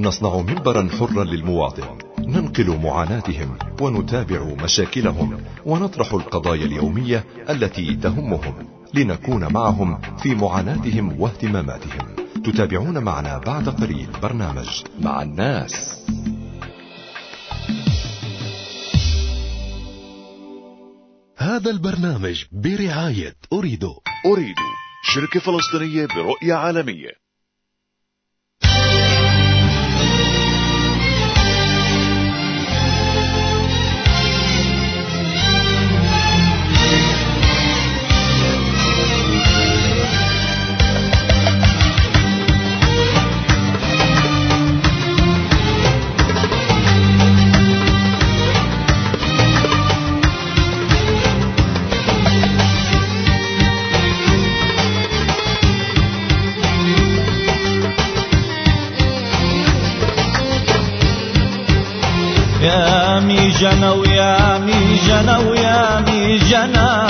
نصنع منبرا حرا للمواطن، ننقل معاناتهم ونتابع مشاكلهم ونطرح القضايا اليومية التي تهمهم، لنكون معهم في معاناتهم واهتماماتهم. تتابعون معنا بعد قليل برنامج مع الناس. هذا البرنامج برعاية أريدو، شركة فلسطينية برؤية عالمية. يا مي جنا ويا مي جنا ويا مي جنا،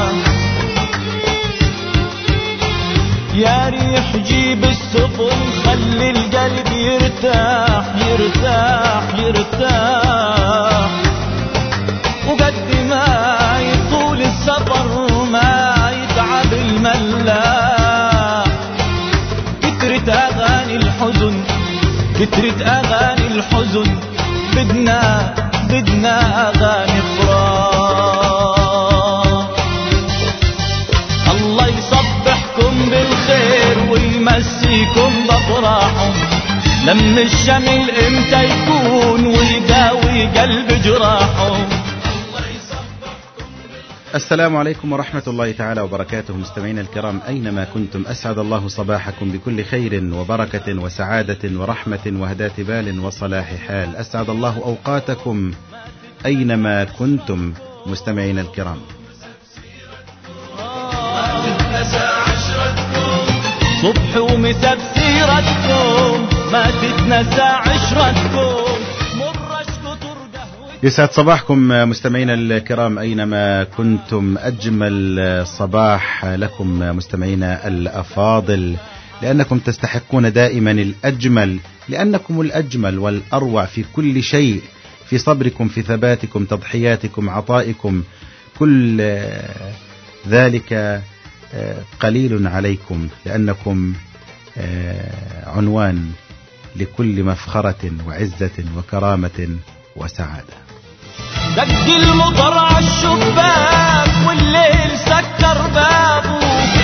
يا ريح جيب السفن خلي القلب يرتاح يرتاح يرتاح، وقد ما يطول السفر ما يتعب الملاح. كترت أغاني الحزن كترت أغاني الحزن، بدنا أغاني فرح. الله يصبحكم بالخير ويمسيكم بأفراحهم، لم الشمل امتى يكون ويداوي قلب جراحهم. السلام عليكم ورحمة الله تعالى وبركاته. مستمعينا الكرام أينما كنتم، أسعد الله صباحكم بكل خير وبركة وسعادة ورحمة وهداة بال وصلاح حال. أسعد الله أوقاتكم أينما كنتم مستمعينا الكرام. صبح ومساء بسيرتكم ما تتنسى عشرتكم. يسعد صباحكم مستمعينا الكرام أينما كنتم. أجمل صباح لكم مستمعينا الأفاضل، لأنكم تستحقون دائما الأجمل، لأنكم الأجمل والأروع في كل شيء، في صبركم، في ثباتكم، تضحياتكم، عطائكم، كل ذلك قليل عليكم، لأنكم عنوان لكل مفخرة وعزة وكرامة وسعادة. دق المطر عالشباك والليل سكر بابه،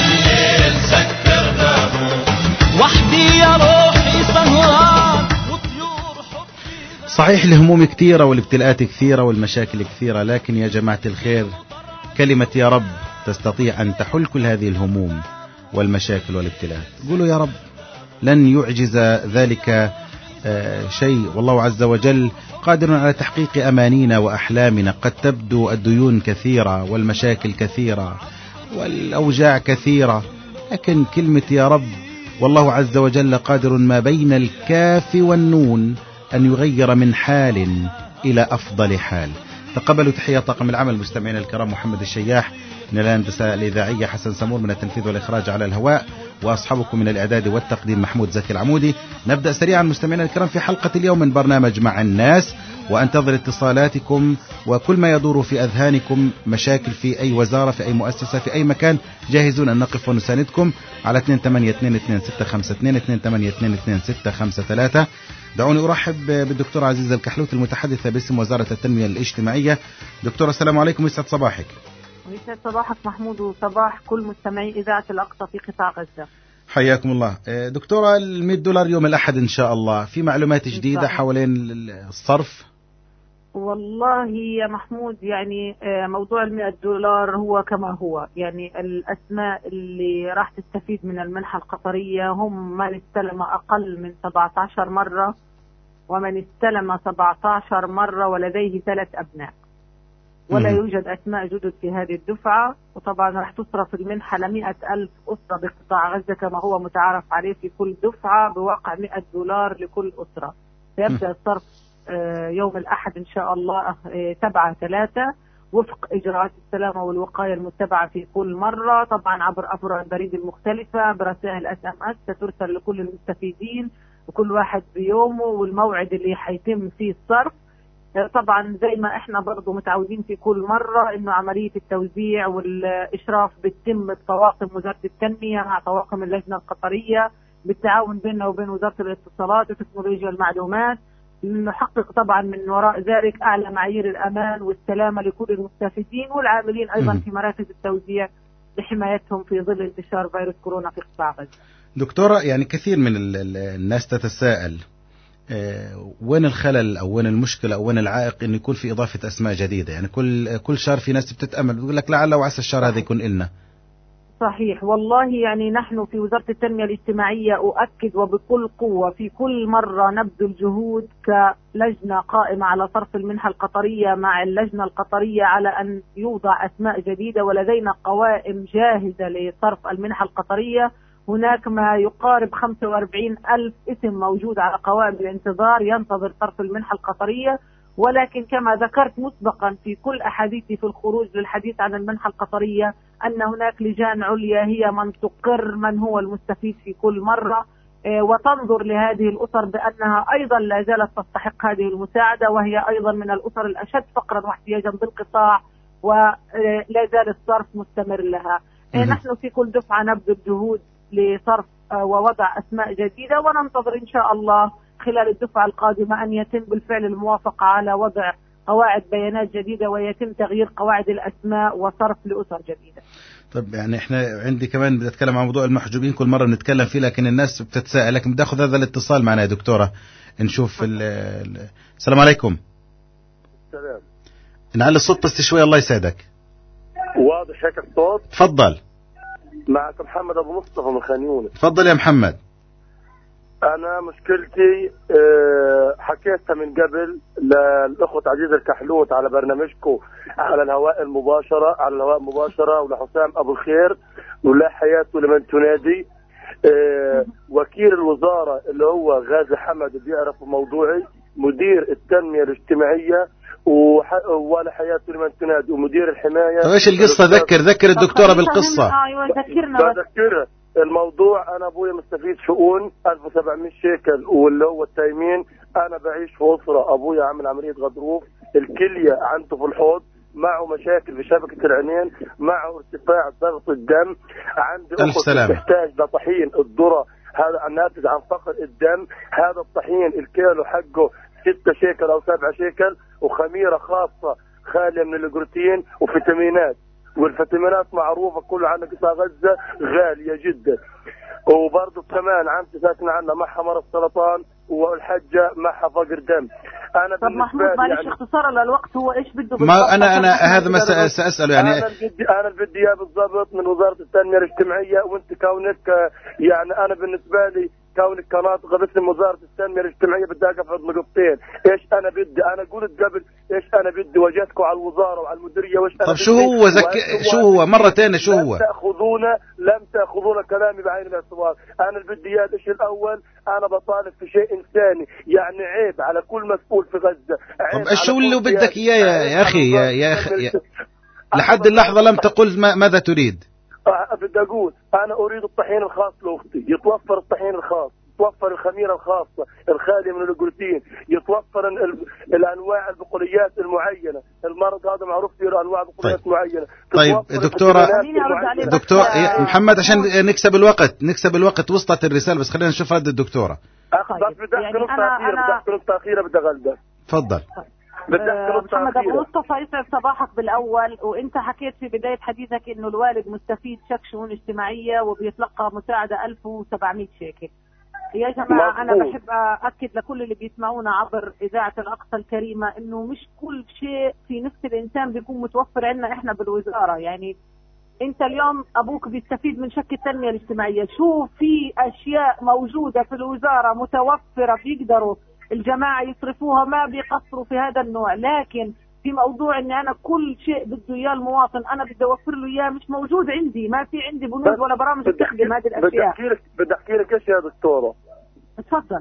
وحدي يا روحي سهران وطيور حبي. صحيح الهموم كثيرة والابتلاءات كثيرة والمشاكل كثيرة، لكن يا جماعة الخير كلمة يا رب تستطيع أن تحل كل هذه الهموم والمشاكل والابتلاءات. قولوا يا رب، لن يعجز ذلك شيء، والله عز وجل قادر على تحقيق أمانينا وأحلامنا. قد تبدو الديون كثيرة والمشاكل كثيرة والأوجاع كثيرة، لكن كلمة يا رب والله عز وجل قادر ما بين الكاف والنون أن يغير من حال إلى أفضل حال. تقبلوا تحية طاقم العمل مستمعين الكرام، محمد الشياح من الهندسة الإذاعية، حسن سمور من التنفيذ والإخراج على الهواء، وأصحابكم من الإعداد والتقديم محمود زكي العمودي. نبدأ سريعا مستمعينا الكرام في حلقة اليوم من برنامج مع الناس، وأنتظر اتصالاتكم وكل ما يدور في أذهانكم، مشاكل في أي وزارة، في أي مؤسسة، في أي مكان، جاهزون أن نقف ونساندكم على 282265 28222653. دعوني أرحب بالدكتورة عزيزة الكحلوت المتحدثة باسم وزارة التنمية الاجتماعية. دكتورة السلام عليكم، يسعد صباحك. ويسعد صباحك محمود وصباح كل مستمعي إذاعة الأقصى في قطاع غزة. حياكم الله. دكتورة، $100 يوم الأحد إن شاء الله، في معلومات جديدة حوالين الصرف؟ والله يا محمود يعني موضوع $100 هو كما هو، يعني الأسماء اللي راح تستفيد من المنحة القطرية هم من استلم أقل من 17 مرة، ومن استلم 17 مرة ولديه 3 أبناء، ولا يوجد أسماء جدد في هذه الدفعة. وطبعا راح تصرف المنحة ل100,000 أسرة بقطاع غزة كما هو متعارف عليه في كل دفعة بواقع $100 لكل أسرة. سيبدأ الصرف يوم الأحد إن شاء الله 7/3 وفق إجراءات السلامة والوقاية المتبعة في كل مرة، طبعا عبر أفرع البريد المختلفة برسائل SMS سترسل لكل المستفيدين وكل واحد بيومه والموعد اللي حيتم فيه الصرف. طبعا زي ما احنا برضو متعودين في كل مرة انه عملية التوزيع والاشراف بتتم بطواقم وزارة التنمية مع طواقم اللجنة القطرية بالتعاون بيننا وبين وزارة الاتصالات وتكنولوجيا المعلومات، نحقق طبعا من وراء ذلك اعلى معايير الامان والسلامة لكل المستفيدين والعاملين ايضا في مراكز التوزيع لحمايتهم في ظل انتشار فيروس كورونا في قطاع غزة. دكتورة، يعني كثير من الناس تتساءل وين الخلل أو وين المشكلة أو وين العائق إنه يكون في إضافة أسماء جديدة؟ يعني كل شهر في ناس بتتأمل بتقول لك لعل وعسى الشهر هذا يكون إلنا. صحيح والله، يعني نحن في وزارة التنمية الاجتماعية أؤكد وبكل قوة في كل مرة نبذل جهود كلجنة قائمة على صرف المنحة القطرية مع اللجنة القطرية على أن يوضع أسماء جديدة، ولدينا قوائم جاهزة لصرف المنحة القطرية. هناك ما يقارب 45,000 اسم موجود على قوائم الانتظار ينتظر صرف المنحة القطرية. ولكن كما ذكرت مسبقا في كل أحاديثي في الخروج للحديث عن المنحة القطرية أن هناك لجان عليا هي من تقر من هو المستفيد في كل مرة، وتنظر لهذه الأسر بأنها أيضا لا زالت تستحق هذه المساعدة، وهي أيضا من الأسر الأشد فقرا واحتياجا بالقطاع، ولا زال الصرف مستمر لها. نحن في كل دفعة نبذل جهود لصرف ووضع أسماء جديدة، وننتظر إن شاء الله خلال الدفعة القادمة أن يتم بالفعل الموافقة على وضع قواعد بيانات جديدة ويتم تغيير قواعد الأسماء وصرف لأسر جديدة. طب يعني احنا عندي كمان بدي اتكلم عن موضوع المحجوبين، كل مرة بنتكلم فيه لكن الناس بتتساءل، لكن بدي اخذ هذا الاتصال معنا يا دكتورة نشوف السلام عليكم. السلام. نعلي الصوت بس شوي الله يسعدك. واضح هيك الصوت؟ تفضل. معك محمد ابو مصطفى من خان يونس. تفضل يا محمد. انا مشكلتي حكيتها من قبل للاخوة عزيز الكحلوت على برنامجكم على الهواء المباشرة ولحسام ابو الخير ولحياة ولمن تنادي. وكيل الوزارة اللي هو غازي حمد بيعرف موضوعي، مدير التنمية الاجتماعية ولا حياة لمن تنادي ومدير الحماية. طيب ايش القصة؟ ذكر الدكتورة بالقصة. ايوه ذكرنا. بذكرها الموضوع. انا ابويا مستفيد شؤون 1700 شيكل واللي هو التايمين. انا بعيش في اسرة ابويا عامل عملية غضروف، الكلية عنده في الحوض، معه مشاكل في شبكة العينين، معه ارتفاع ضغط الدم، عندي اخت تحتاج لطحين الذرة هذا الناتج عن فقر الدم. هذا الطحين الكيلو حقه 6 شيكل او 7 شيكل، وخميرة خاصة خالية من الجلوتين وفيتامينات، والفيتامينات معروفة كله عندنا قطاع غزة غالية جدا. وبرضه كمان عمتي ساكنة عندنا معها مرض سرطان والحجة معها فقر دم. انا طب محمود معلش يعني اختصارا للوقت، هو ايش بده ما انا هذا ما سأسأله يعني. انا بدي اياه بالضبط من وزارة التنمية الاجتماعية. وانت كونك يعني انا بالنسبة لي كونك كناطق باسم وزارة التنمية الاجتماعية بدي اقف عند نقطتين. ايش انا بدي؟ انا قلت قبل ايش انا بدي، وجدتكم على الوزارة وعلى المديرية وايش انا طب شو هو مرة ثانية شو هو؟ لم تأخذون كلامي بعين الاعتبار. انا اللي بدي اياه الشيء الاول، انا بطالب في شيء انساني، يعني عيب على كل مسؤول في غزة. طب شو اللي بدك اياه يا اخي يا اخي لحد اللحظة لم تقل ماذا تريد؟ بدي اقول انا اريد الطحين الخاص لاختي، يتوفر الطحين الخاص، يتوفر الخميره الخاصه الخاليه من الجلوتين، يتوفر الانواع البقوليات المعينه. المرض هذا معروف فيه انواع بقوليات معينه. طيب دكتور محمد عشان نكسب الوقت وصلت الرساله، بس خلينا نشوف رد الدكتوره. بس بدي احكي نقطه اخيره بدي اغلبها. تفضل. محمد ابو مصطفى يسعد صباحك بالاول. وانت حكيت في بدايه حديثك انه الوالد مستفيد شك شؤون اجتماعيه وبيتلقى مساعده 1700 شيكل. يا جماعه انا بحب اكد لكل اللي بيسمعونا عبر اذاعه الاقصى الكريمه انه مش كل شيء في نفس الانسان بيكون متوفر عندنا احنا بالوزاره. يعني انت اليوم ابوك بيستفيد من شك التنميه الاجتماعيه، شو في اشياء موجوده في الوزاره متوفره بيقدروا الجماعة يصرفوها، ما بيقصروا في هذا النوع. لكن في موضوع اني انا كل شيء بده اياه المواطن انا بدي اوفر له اياه مش موجود عندي، ما في عندي بنود ولا برامج تخدم هذه الاشياء. بدي احكي لك ايش يا دكتوره. اتفضل.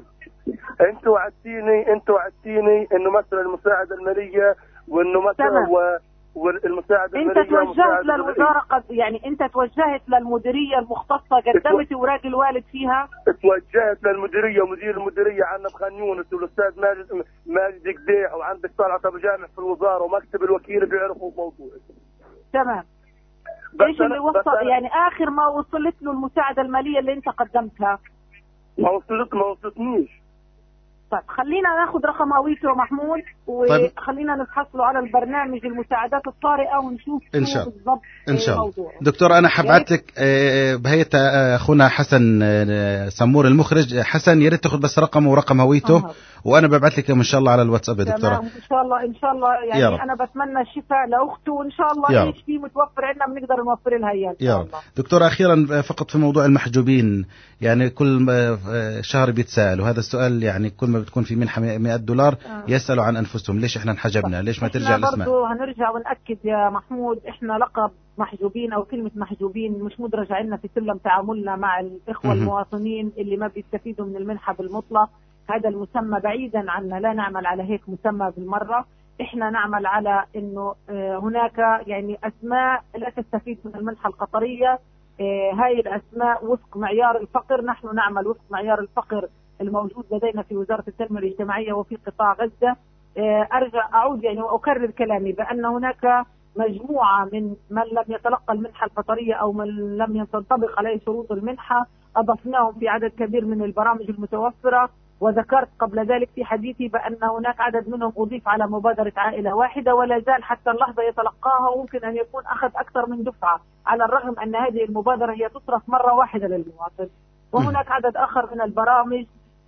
انت وعدتيني انه مثلا المساعده الماليه وانه مثلا والمساعد انت توجهت للوزاره يعني انت توجهت للمديريه المختصه، قدمت اوراق الوالد فيها؟ توجهت للمديريه ومدير المديريه عندنا بخان يونس والاستاذ ماجد قديح، وعندك طلعت ابو جامع في الوزاره ومكتب الوكيل بيعرفوا الموضوع. تمام. ايش اللي وصل يعني اخر ما وصلت له المساعده الماليه اللي انت قدمتها؟ ما وصلتنيش. طيب خلينا ناخذ رقم هويته محمود، وخلينا نبحث له على البرنامج المساعدات الطارئه ونشوف ان شاء الله بالضبط ان شاء الله. دكتور انا حبعت لك بهيت اخونا حسن سمور المخرج. حسن يا ريت تاخذ بس رقمه ورقم هويته وانا ببعث لك ان شاء الله على الواتساب يا دكتوره. تمام ان شاء الله يعني انا بتمنى الشفاء لاخته، وان شاء الله ايش في متوفر عندنا بنقدر نوفر لها اياه ان شاء الله. دكتور اخيرا فقط في موضوع المحجوبين، يعني كل شهر بيتساءلوا هذا السؤال، يعني كل ما بتكون في منحه $100 يسالوا عن انفسهم، ليش احنا انحجبنا؟ ليش ما ترجع الاسماء؟ برضه هنرجع ونأكد يا محمود، احنا لقب محجوبين او كلمه محجوبين مش مدرجه عندنا في سلم تعاملنا مع الاخوه المواطنين اللي ما بيستفيدوا من المنحه بالمطلق. هذا المسمى بعيدا عنا، لا نعمل على هيك مسمى بالمره. احنا نعمل على انه هناك يعني اسماء لا تستفيد من المنحه القطريه. هاي الاسماء وفق معيار الفقر، نحن نعمل وفق معيار الفقر الموجود لدينا في وزاره التنميه الاجتماعيه وفي قطاع غزه. ارجع اعود يعني واكرر كلامي بان هناك مجموعه من لم يتلقى المنحه القطريه او من لم تنطبق عليه شروط المنحه، اضفناهم في عدد كبير من البرامج المتوفره. وذكرت قبل ذلك في حديثي بأن هناك عدد منهم أضيف على مبادرة عائلة واحدة، ولا زال حتى اللحظة يتلقاها، وممكن أن يكون أخذ أكثر من دفعة، على الرغم أن هذه المبادرة هي تصرف مرة واحدة للمواطن. وهناك عدد آخر من البرامج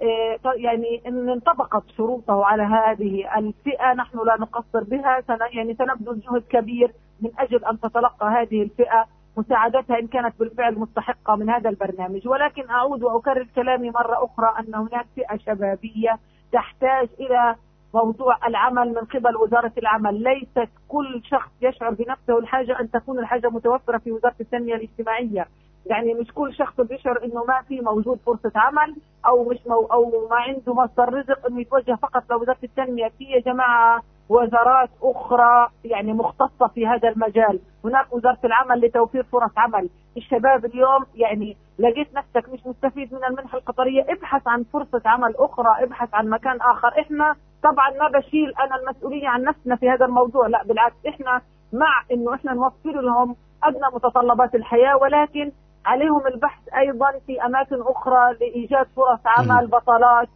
يعني إن انطبقت شروطه على هذه الفئة نحن لا نقصر بها، يعني سنبذل جهد كبير من أجل أن تتلقى هذه الفئة مساعدتها إن كانت بالفعل مستحقة من هذا البرنامج. ولكن أعود وأكرر كلامي مرة أخرى أن هناك فئة شبابية تحتاج إلى موضوع العمل من قبل وزارة العمل. ليست كل شخص يشعر بنفسه الحاجة أن تكون الحاجة متوفرة في وزارة التنمية الاجتماعية. يعني مش كل شخص بيشعر إنه ما في موجود فرصة عمل أو أو ما عنده مصدر رزق إنه يتوجه فقط لوزارة التنمية. في يا جماعة وزارات أخرى يعني مختصة في هذا المجال. هناك وزارة العمل لتوفير فرص عمل. الشباب اليوم يعني لقيت نفسك مش مستفيد من المنحة القطرية، ابحث عن فرصة عمل أخرى، ابحث عن مكان آخر. إحنا طبعا ما بشيل أنا المسؤولية عن نفسنا في هذا الموضوع، لا بالعكس إحنا مع إنه إحنا نوفر لهم أدنى متطلبات الحياة، ولكن عليهم البحث أيضا في أماكن أخرى لإيجاد فرص عمل بطالات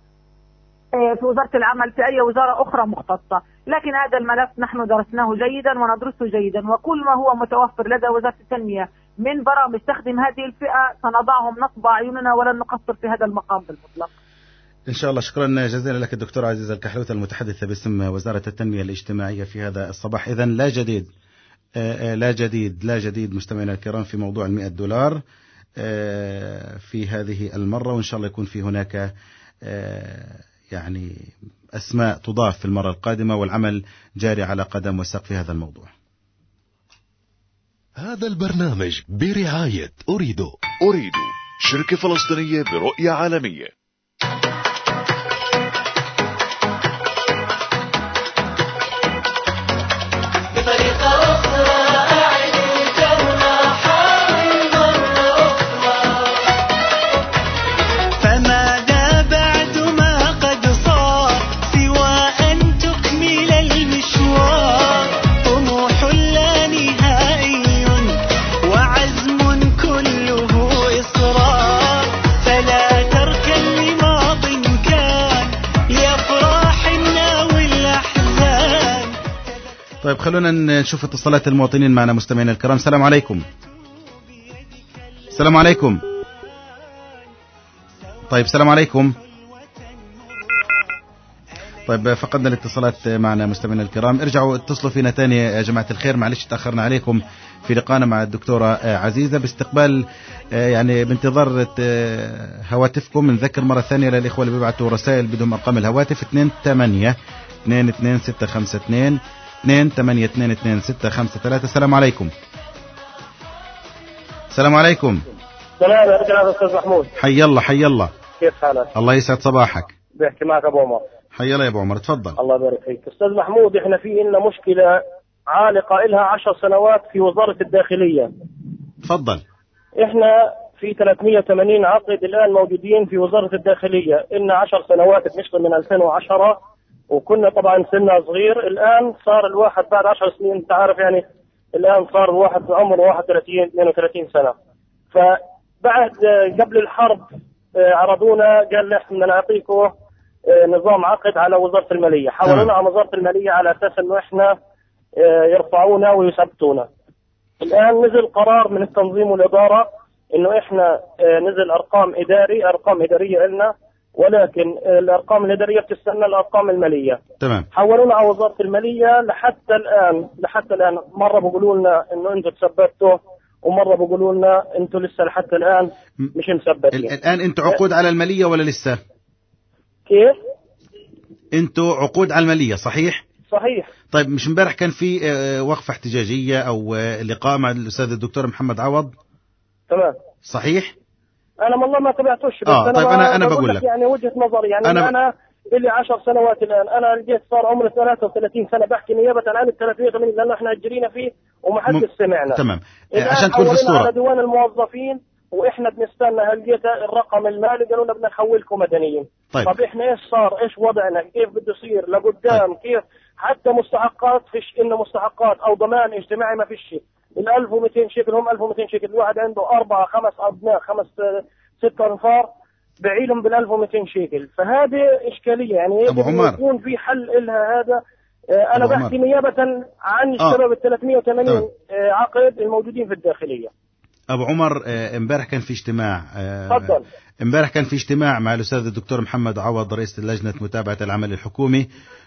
في وزارة العمل في أي وزارة أخرى مختصة. لكن هذا الملف نحن درسناه جيدا وندرسه جيدا، وكل ما هو متوفر لدى وزارة التنمية من برامج تخدم هذه الفئة سنضعهم نصب أعيننا ولن نقصر في هذا المقام بالمطلق إن شاء الله. شكرا جزيلا لك الدكتور عزيزة الكحلوت المتحدثة باسم وزارة التنمية الاجتماعية في هذا الصباح. إذن لا جديد مستمعينا الكرام في موضوع $100 في هذه المرة، وإن شاء الله يكون في هناك يعني أسماء تضاف في المرة القادمة، والعمل جاري على قدم وساق في هذا الموضوع. هذا البرنامج برعاية أريدو شركة فلسطينية برؤية عالمية. طيب خلونا نشوف اتصالات المواطنين معنا مستمعينا الكرام. السلام عليكم. السلام عليكم. طيب السلام عليكم. طيب فقدنا الاتصالات معنا مستمعينا الكرام. ارجعوا اتصلوا فينا تاني يا جماعة الخير، معلش تأخرنا عليكم في لقاءنا مع الدكتورة عزيزة. باستقبال يعني بانتظار هواتفكم. نذكر مرة ثانية للإخوة اللي بيبعتوا رسائل بدهم أرقام الهواتف 28-22652 2822653. السلام عليكم. السلام عليكم. سلام عليكم أستاذ محمود. حي الله. كيف حالك؟ الله يسعد صباحك. بيحكي معك أبو عمر. حي الله يا أبو عمر، تفضل. الله يبارك فيك أستاذ محمود. إحنا في لنا مشكلة عالقة إلها 10 سنوات في وزارة الداخلية. تفضل. إحنا في 380 عقد الآن موجودين في وزارة الداخلية، إلنا 10 سنوات بنشتغل من 2010، وكنا طبعا سننا صغير. الآن صار الواحد بعد 10 سنين، أنت عارف يعني، الآن صار الواحد عمره 31 32 سنة. فبعد قبل الحرب عرضونا، قال لي احنا نعطيكم نظام عقد على وزارة المالية. حولونا على وزارة المالية على أساس إنه احنا يرفعونا ويثبتونا. الآن نزل قرار من التنظيم والإدارة إنه احنا نزل أرقام إدارية لنا، ولكن الأرقام الإدارية بتستنى الأرقام المالية. تمام. حولونا على وزارة المالية لحتى الآن مرة بيقولوا لنا إنه أنتم تثبتوا، ومرة بيقولوا لنا أنتم لسه لحتى الآن مش مثبتين. الآن أنتم عقود على المالية ولا لسه؟ كيف؟ أنتم عقود على المالية صحيح؟ صحيح. طيب مش امبارح كان في وقفة احتجاجية أو لقاء مع الأستاذ الدكتور محمد عوض؟ تمام. صحيح؟ أنا والله ما تابعتوش، بس طيب أنا بقول لك يعني وجهة نظري، يعني أنا لي 10 سنوات الآن، أنا جيت صار عمري 33 سنة بحكي نيابة عن ال 83 لأنه إحنا أجرينا فيه ومحدش سمعنا. تمام. عشان تكون في الصورة على ديوان الموظفين وإحنا بنستنى هل جيت الرقم المالي، قالوا لنا بدنا نحولكم مدنيين. طب إحنا إيش صار؟ إيش وضعنا؟ كيف بده يصير لقدام؟ كيف حتى مستحقات فيش، إنه مستحقات أو ضمان اجتماعي ما فيش. ال 1200 شيكل هم 1200 شيكل، الواحد عنده 4 5 أبناء 5 6 أنفار بعيلهم بال 1200 شيكل. فهذه إشكالية، يعني يكون في حل لها. هذا أنا بحكي نيابة عن الشباب ال 380 عقد الموجودين في الداخلية. أبو عمر، امبارح كان في اجتماع. تفضل. امبارح كان في اجتماع مع الأستاذ الدكتور محمد عوض رئيس لجنة متابعة العمل الحكومي.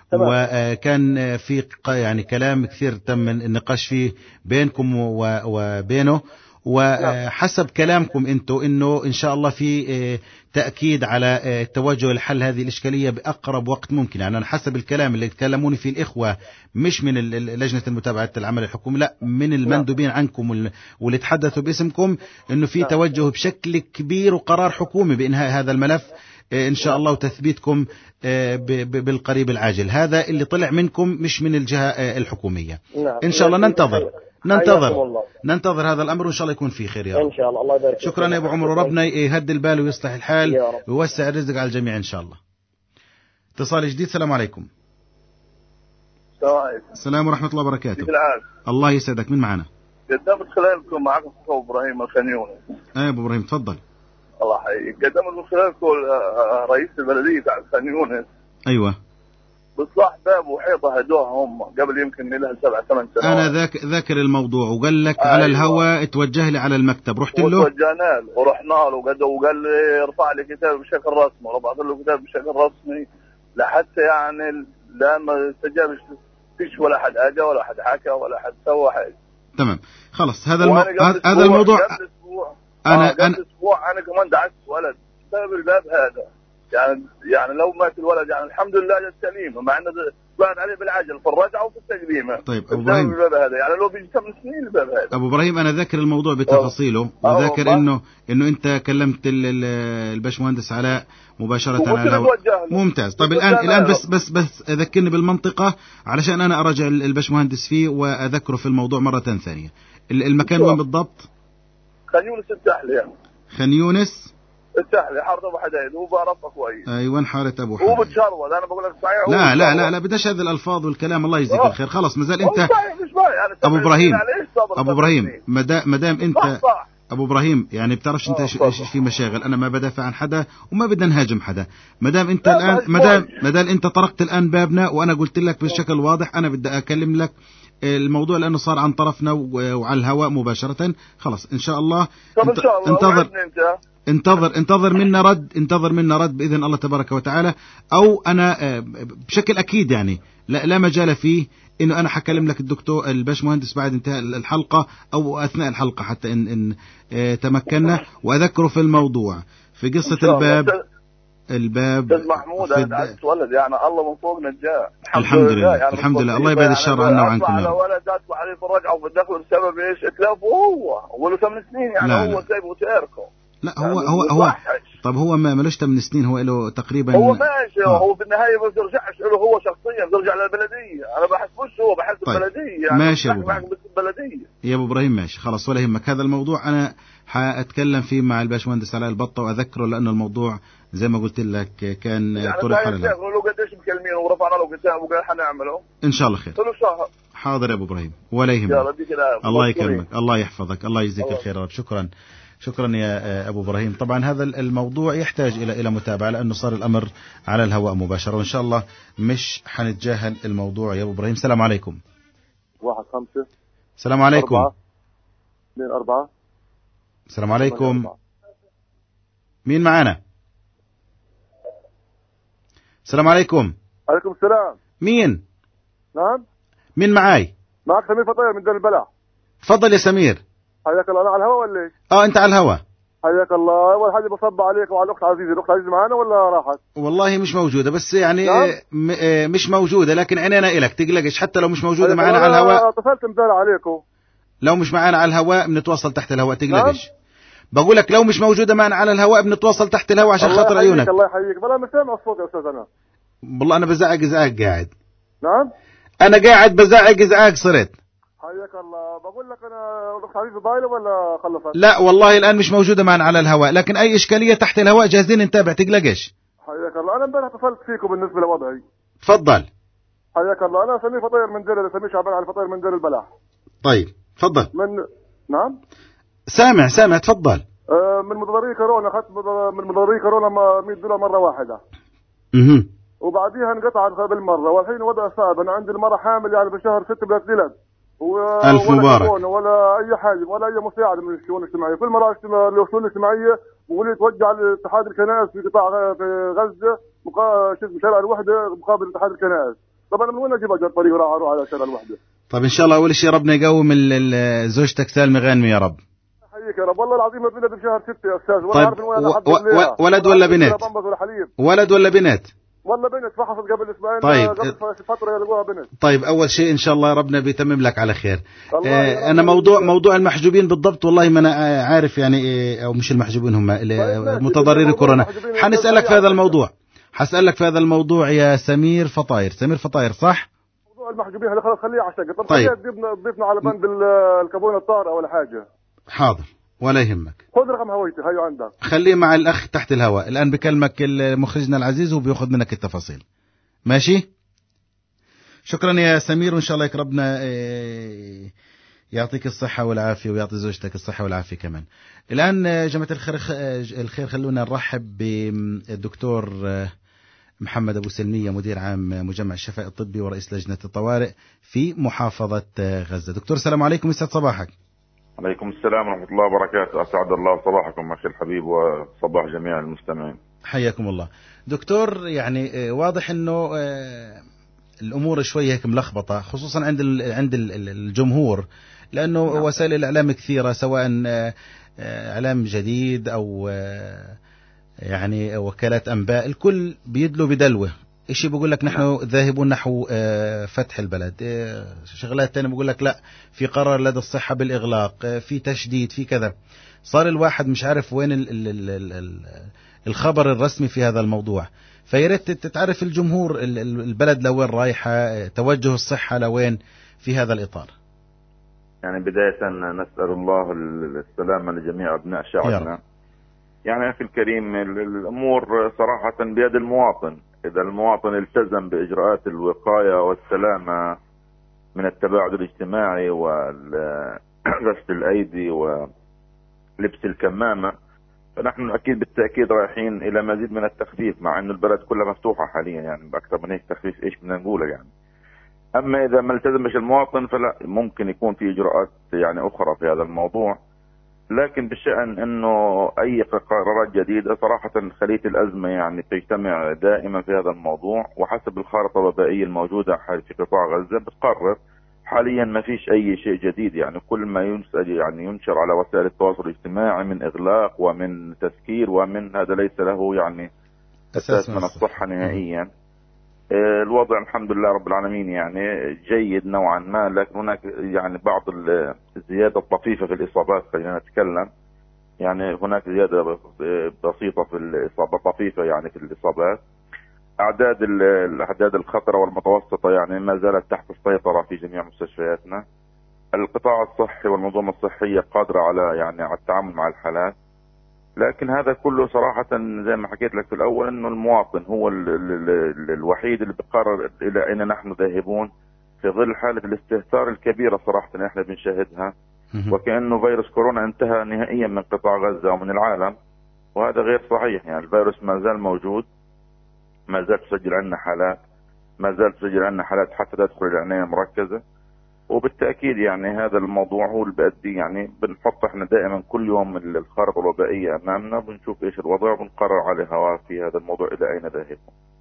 وكان في يعني كلام كثير تم النقاش فيه بينكم وبينه، وحسب كلامكم انتم انه ان شاء الله في تأكيد على توجه لحل هذه الإشكالية بأقرب وقت ممكن. يعني أنا حسب الكلام اللي تكلموني فيه الإخوة مش من لجنة المتابعة العمل الحكومي، لا من المندوبين عنكم واللي تحدثوا باسمكم، انه في توجه بشكل كبير وقرار حكومي بإنهاء هذا الملف إن شاء الله وتثبيتكم بالقريب العاجل. هذا اللي طلع منكم مش من الجهة الحكومية. إن شاء الله ننتظر هذا الأمر، وإن شاء الله يكون فيه خير يا رب. إن شاء الله. الله يبارك. شكرا يا أبو عمر، وربنا يهدي البال ويصلح الحال ويوسع الرزق على الجميع إن شاء الله. اتصال جديد. السلام عليكم. السلام ورحمة الله وبركاته. الله يسعدك. من معنا؟ قدمت خلالكم معكم أبو إبراهيم الخنيوني. أبو إبراهيم تفضل. الله يحييك. قدمت من خلالكم رئيس البلدية تاع خنيونس. أيوة. بإصلاح باب وحيطة هدوها هم قبل يمكن لها 7-8 سنوات. أنا ذاكر الموضوع، وقال لك على الهواء توجه لي على المكتب. رحت له وتوجهنا له ورحنا له وقال لي ارفع لي كتاب بشكل رسمي، ورفعت له كتاب بشكل رسمي لحتى يعني لا ما استجابش فيش ولا حد اجى ولا حد حكى ولا حد سوى حاجه. تمام خلاص. هذا الموضوع قبل اسبوع انا كمان دعست ولد بسبب الباب هذا. يعني لو مات الولد يعني الحمد لله جت سليمه، مع انه طلعت عليه بالعجل في الرجعه وفي التقديمه. طيب ابو ابراهيم، الباب هذا يعني لو بيجي 8 سنين الباب هذا. ابو ابراهيم انا ذاكر الموضوع بتفاصيله، وذاكر انه انت كلمت الباشمهندس علاء مباشره على ممتاز. طيب الان بس اذكرني بالمنطقه علشان انا اراجع الباشمهندس فيه واذكره في الموضوع مره ثانيه. المكان وين بالضبط؟ خان يونس الساحلي. خان يونس الساحلي، حارة ابو حديد. هو بعرفه كويس. ايوه حارة ابو حديد. هو بتشرود، انا بقول لك صحيح. لا بداش هذه الالفاظ والكلام. الله يجزيك الخير. خلاص مازال انت يعني ابو ابراهيم مدام انت صح. ابو ابراهيم يعني بتعرفش انت ايش في مشاغل. انا ما بدافع عن حدا وما بدنا نهاجم حدا. مدام انت الان مدام انت طرقت الان بابنا، وانا قلت لك بشكل واضح انا بدي اكلم لك الموضوع لانه صار عن طرفنا وعلى الهواء مباشرة. خلاص ان شاء الله. طب ان شاء الله انتظر منا رد بإذن الله تبارك وتعالى. أو أنا بشكل أكيد يعني لا مجال فيه إنه أنا حكلم لك الدكتور الباشمهندس بعد انتهاء الحلقة أو أثناء الحلقة حتى إن تمكننا، وأذكره في الموضوع في قصة الباب. أستاذ محمود أنا عدت ولد يعني الله من فوق نجاه. الحمد لله يعني الحمد لله. الله يبعد الشر عنا وعنكم. على ولد أطلع عليه في الرجعة وفي الدخل بسبب إيش؟ إتلافه هو له 8 سنين يعني. لا هو سايبه وتاركه. لا طب هو ما ملوش 8 سنين، هو له تقريبا هو ماشي. هو في النهايه ما بيرجعش له هو شخصيا، بيرجع للبلديه. انا بحسبوش هو، بحسب طيب. البلديه يعني. ماشي يا ابو ابراهيم. البلديه يا ابو ابراهيم ماشي خلاص ولا يهمك. هذا الموضوع انا حاتكلم فيه مع الباشمهندس علاء البطه واذكره، لانه الموضوع زي ما قلت لك كان يعني طرح على لو قديش مكلمين ورفعنا له كتاب وقال حنعمله ان شاء الله خير. له شهر. حاضر يا ابو ابراهيم ولا يهمك. الله يكرمك، الله يحفظك، الله يجزيك الخير يا رب. شكرا شكرا يا ابو ابراهيم. طبعا هذا الموضوع يحتاج الى متابعه، لانه صار الامر على الهواء مباشره، وان شاء الله مش حنتجاهل الموضوع يا ابو ابراهيم. السلام عليكم. 1-5. السلام عليكم. 2-4. السلام عليكم. مين معانا؟ السلام عليكم. عليكم السلام. مين؟ نعم. مين معاي؟ معك سمير فطير من دير البلح. تفضل يا سمير. حياك الله. انا على الهواء ولا ايش؟ انت على الهواء. حياك الله. اول حاجه بصب عليك وعلى الاخت عزيزه. الاخت عزيزه معانا ولا راحت؟ والله مش موجوده، بس يعني نعم؟ مش موجوده، لكن عينينا إلك تقلقش. حتى لو مش موجوده معنا على الهواء، اتصلت امبارح عليكم. لو مش معانا على الهواء بنتواصل تحت الهواء، تقلقش. بقول لك لو مش موجوده معنا على الهواء بنتواصل تحت الهواء عشان خاطر عيونك. الله يحييك. والله مش سامع الصوت يا استاذ. انا والله انا بزعق ازعاج قاعد. نعم. انا قاعد بزعق ازعاج صرت. حياك الله. بقول لك انا الاخت عزيزه ضايله ولا خلصت؟ لا والله الان مش موجوده معنا على الهواء، لكن اي اشكاليه تحت الهواء جاهزين نتابع، تقلقش. حياك الله. انا امبارح اتصلت فيكم بالنسبه لوضعي. تفضل. حياك الله. انا سمير فطير من دير، سمير شعبان علي فطير من دير البلح. طيب تفضل. نعم. سامع تفضل. من مضاري كورونا اخذت من مضاري كورونا $100 مره واحده. وبعديها انقطعت بالمره، والحين وضع صعب. انا عندي المره حامل يعني بشهر 6 بلا تلد. ألف مبارك. ولا اي حاجه ولا اي مساعده من الشؤون الاجتماعيه. كل مره الشؤون الاجتماعيه بيقولوا لي توجه لاتحاد الكنائس في قطاع في غزه شارع الوحده مقابل اتحاد الكنائس. طب انا من وين اجيب اجر طريق اروح على شارع الوحده؟ طب ان شاء الله اول شيء ربنا يقوم زوجتك سالمه غانمه يا رب. حييك يا رب. والله العظيم اتولد بشهر 6 يا استاذ. طيب ولد ولا بنت؟ ولد ولا بنت؟ والله بنت فحصت قبل اسبوعين. طيب. قبل فتره لقوها بنت. طيب اول شيء ان شاء الله ربنا بيتمم لك على خير. انا موضوع المحجوبين بالضبط والله ما انا عارف يعني او مش المحجوبين، هم متضرري كورونا. حنسالك في هذا الموضوع، حسألك في هذا الموضوع يا سمير فطاير. سمير فطاير صح؟ موضوع المحجوبين هذا خلاص خليه على الشقه. طب طيب. ضيفنا على بند الكابونه الطارئه ولا حاجه. حاضر ولا يهمك. خذ رقم هويتي هيو عندك. خليه مع الأخ تحت الهواء. الآن بكلمك مخرجنا العزيز وبيأخذ منك التفاصيل. ماشي؟ شكرا يا سمير، وإن شاء الله يكرمنا يعطيك الصحة والعافية ويعطي زوجتك الصحة والعافية كمان. الآن جماعة الخير خلونا نرحب بالدكتور محمد أبو سلمية، مدير عام مجمع الشفاء الطبي ورئيس لجنة الطوارئ في محافظة غزة. دكتور السلام عليكم، يسعد صباحك. عليكم السلام ورحمة الله وبركاته. أسعد الله صباحكم أخي الحبيب وصباح جميع المستمعين. حياكم الله. دكتور يعني واضح أنه الأمور شوية هيك ملخبطة، خصوصا عند الجمهور، لأنه وسائل الإعلام كثيرة، سواء إعلام جديد أو يعني وكالات أنباء، الكل بيدلوا بدلوه. إشي بيقول لك نحن ذاهبون نحو فتح البلد، شغلات تانية بيقول لك لا، في قرار لدى الصحة بالإغلاق، في تشديد، في كذا. صار الواحد مش عارف وين الخبر الرسمي في هذا الموضوع. فياريت تتعرف الجمهور البلد لوين رايحة، توجه الصحة لوين في هذا الإطار. يعني بداية نسأل الله السلامة لجميع أبناء شعبنا. يعني أخي الكريم الأمور صراحة بيد المواطن. إذا المواطن التزم بإجراءات الوقاية والسلامة من التباعد الاجتماعي وغسل الأيدي ولبس الكمامة، فنحن أكيد بالتأكيد رايحين إلى مزيد من التخفيف، مع أن البلد كلها مفتوحة حاليا. يعني بأكثر من هيك تخفيف إيش بدنا نقوله يعني. أما إذا ما التزمش المواطن فلا، ممكن يكون في إجراءات يعني أخرى في هذا الموضوع. لكن بشأن أنه أي قرارات جديدة، صراحة خلية الأزمة يعني تجتمع دائما في هذا الموضوع، وحسب الخارطة الوبائية الموجودة في قطاع غزة بتقرر. حاليا ما فيش أي شيء جديد، يعني كل ما ينشر على وسائل التواصل الاجتماعي من إغلاق ومن تسكير ومن هذا ليس له يعني أساس من الصحة نهائيا. الوضع الحمد لله رب العالمين يعني جيد نوعا ما، لكن هناك يعني بعض الزيادة الطفيفة في الإصابات خلينا نتكلم. يعني هناك زيادة بسيطة في الإصابة، طفيفة يعني في الإصابات. الأعداد الخطرة والمتوسطة يعني ما زالت تحت السيطرة في جميع مستشفياتنا. القطاع الصحي والمنظومة الصحية قادرة على التعامل مع الحالات، لكن هذا كله صراحة زي ما حكيت لك في الأول إنه المواطن هو الوحيد اللي بيقرر إلى أين نحن ذاهبون في ظل حالة الاستهتار الكبيرة صراحة اللي احنا بنشاهدها، وكأنه فيروس كورونا انتهى نهائيا من قطاع غزة ومن العالم، وهذا غير صحيح. يعني الفيروس ما زال موجود، ما زال تسجل عندنا حالات، ما زال تسجل عندنا حالات حتى تدخل العناية المركزة. وبالتأكيد يعني هذا الموضوع هو اللي بأدي، يعني بنحط احنا دائما كل يوم الخارطة الوبائية أمامنا، بنشوف ايش الوضع وبنقرر على هوا في هذا الموضوع إلى أين ذاهب.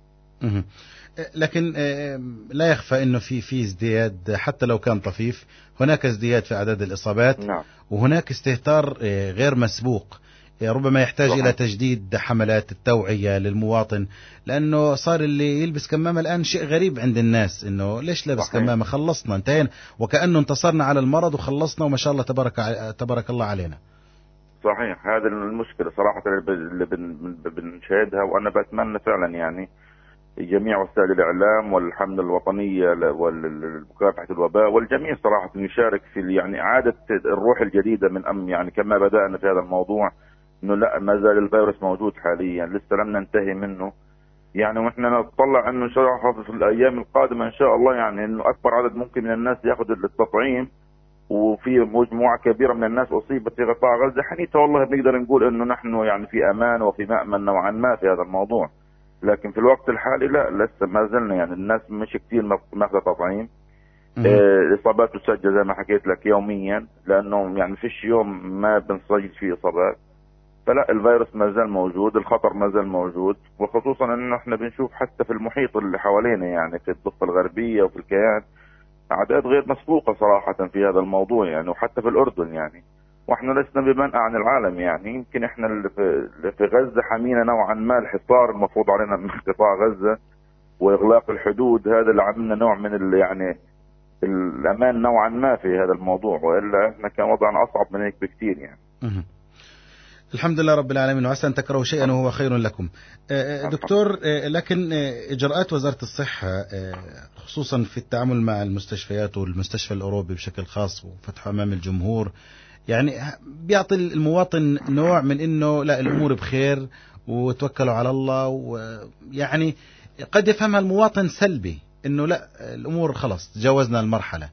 لكن لا يخفى انه في ازدياد حتى لو كان طفيف، هناك ازدياد في اعداد الاصابات. نعم. وهناك استهتار غير مسبوق، ربما يحتاج الى تجديد حملات التوعية للمواطن، لانه صار اللي يلبس كمامة الان شيء غريب عند الناس، انه ليش لابس كمامة؟ خلصنا انتهينا، وكأنه انتصرنا على المرض وخلصنا وما شاء الله تبارك الله علينا. صحيح، هذا المشكلة صراحة اللي بنشاهدها، وأنا بتمنى فعلا يعني جميع وسائل الإعلام والحملة الوطنية والمكافحة الوباء والجميع صراحة يشارك في يعني إعادة الروح الجديدة من يعني كما بدأنا في هذا الموضوع، إنه لا ما زال الفيروس موجود حاليا، لسه لم ننتهي منه يعني. وإحنا نتطلع إنه إن شاء الله في الأيام القادمة إن شاء الله يعني إنه أكبر عدد ممكن من الناس يأخذ التطعيم، وفي مجموعة كبيرة من الناس أصيبت في قطاع غزة. حنيته والله بنقدر نقول إنه نحن يعني في أمان وفي مأمن نوعا ما في هذا الموضوع، لكن في الوقت الحالي لا، لسه ما زلنا يعني الناس مش كتير ماخذة تطعيم. الإصابات تسجل زي ما حكيت لك يوميا، لأنه يعني فيش يوم ما بنسجل فيه إصابات. فلا الفيروس ما زال موجود، الخطر ما زال موجود، وخصوصا إنه إحنا بنشوف حتى في المحيط اللي حوالينا يعني في الضفة الغربية وفي الكيان أعداد غير مسبوقة صراحة في هذا الموضوع يعني، وحتى في الأردن يعني، واحنا لسنا بمنأى عن العالم يعني. يمكن احنا اللي في غزة حمينا نوعا ما الحصار المفروض علينا من قطاع غزة واغلاق الحدود، هذا اللي عملنا نوع من يعني الامان نوعا ما في هذا الموضوع، والا احنا كان وضعنا اصعب من هيك بكثير يعني. الحمد لله رب العالمين، وعسى أن تكرهوا شيئا وهو خير لكم. دكتور، لكن إجراءات وزارة الصحة خصوصا في التعامل مع المستشفيات والمستشفى الأوروبي بشكل خاص وفتحه أمام الجمهور، يعني بيعطي المواطن نوع من إنه لا الأمور بخير وتوكلوا على الله، ويعني قد يفهمها المواطن سلبي إنه لا الأمور خلاص تجاوزنا المرحلة.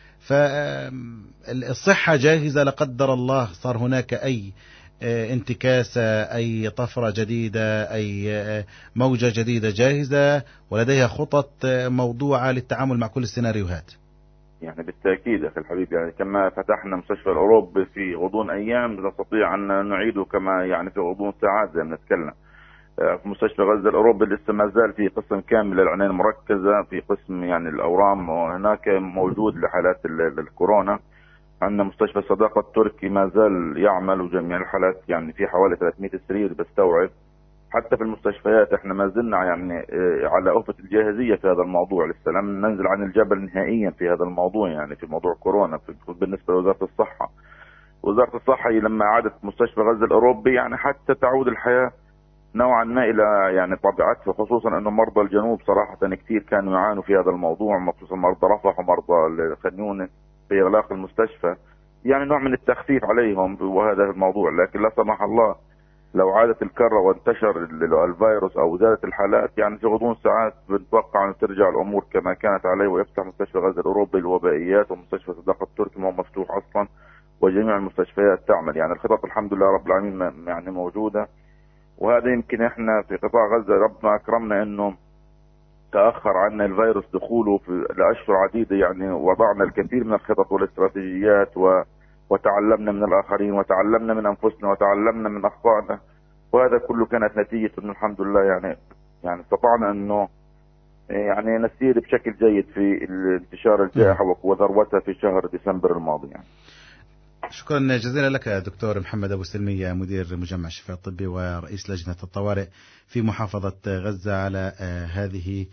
فالصحة جاهزة لا قدر الله صار هناك أي انتكاسة، أي طفرة جديدة، أي موجة جديدة جاهزة ولديها خطط موضوعة للتعامل مع كل السيناريوهات؟ يعني بالتأكيد أخي الحبيب، يعني كما فتحنا مستشفى الأوروبي في غضون أيام نستطيع أن نعيده كما يعني في غضون ساعات زي ما نتكلم. في مستشفى غزة الأوروبي لسه ما زال في قسم كامل للعناية المركزة، في قسم يعني الأورام، وهناك موجود لحالات الكورونا. عندنا مستشفى الصداقة التركي ما زال يعمل، وجميع الحالات يعني في حوالي 300 سرير بستوعب. حتى في المستشفيات احنا ما زلنا يعني على أوفة الجاهزية في هذا الموضوع، لسه لم ننزل عن الجبل نهائيا في هذا الموضوع يعني في موضوع كورونا. بالنسبة لوزارة الصحة، وزارة الصحة لما عادت مستشفى غزة الأوروبي يعني حتى تعود الحياة نوعا ما إلى يعني طبيعتها، خصوصا أنه مرضى الجنوب صراحة كثير كانوا يعانوا في هذا الموضوع، خصوصا مرضى رفح ومرضى خنيونة في إغلاق المستشفى، يعني نوع من التخفيف عليهم وهذا الموضوع. لكن لا سمح الله لو عادت الكرة وانتشر الفيروس أو زادت الحالات، يعني في غضون ساعات بنتوقع أن ترجع الأمور كما كانت عليه، ويفتح مستشفى غزة الأوروبي الوبائيات ومستشفى صداقة التركي ما هو مفتوح أصلا، وجميع المستشفيات تعمل. يعني الخطط الحمد لله رب العالمين يعني موجودة، وهذا يمكن احنا في قطاع غزة ربنا أكرمنا أنه تأخر عنا الفيروس دخوله لأشهر عديدة، يعني وضعنا الكثير من الخطط والاستراتيجيات وتعلمنا من الآخرين وتعلمنا من أنفسنا وتعلمنا من أخطائنا، وهذا كله كانت نتيجة أنه الحمد لله يعني استطعنا أنه يعني نسير بشكل جيد في انتشار الجائحة وذروتها في شهر ديسمبر الماضي يعني. شكرا جزيلا لك دكتور محمد أبو سلمية، مدير مجمع الشفاء الطبي ورئيس لجنة الطوارئ في محافظة غزة، على هذه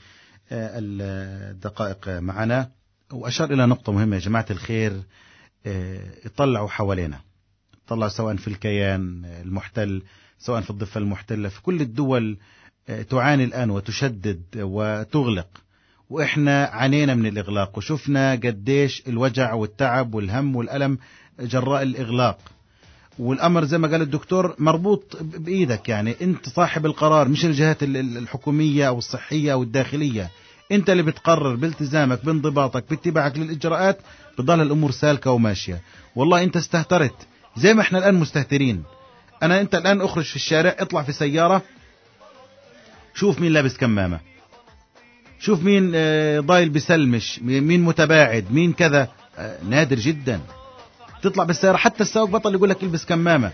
الدقائق معنا. وأشار إلى نقطة مهمة يا جماعة الخير، اطلعوا حوالينا، طلع سواء في الكيان المحتل، سواء في الضفة المحتلة، في كل الدول تعاني الآن وتشدد وتغلق، وإحنا عانينا من الإغلاق وشفنا قديش الوجع والتعب والهم والألم جراء الإغلاق. والأمر زي ما قال الدكتور مربوط بإيدك، يعني أنت صاحب القرار، مش الجهات الحكومية أو الصحية أو الداخلية. أنت اللي بتقرر بالتزامك بانضباطك باتباعك للإجراءات، بتضل الأمور سالكة وماشية. والله أنت استهترت زي ما إحنا الآن مستهترين. أنت الآن أخرج في الشارع، اطلع في سيارة، شوف مين لابس كمامة، شوف مين ضايل بسلمش، مين متباعد، مين كذا، نادر جدا. تطلع بالسيارة حتى السواق بطل يقول لك البس كمامة.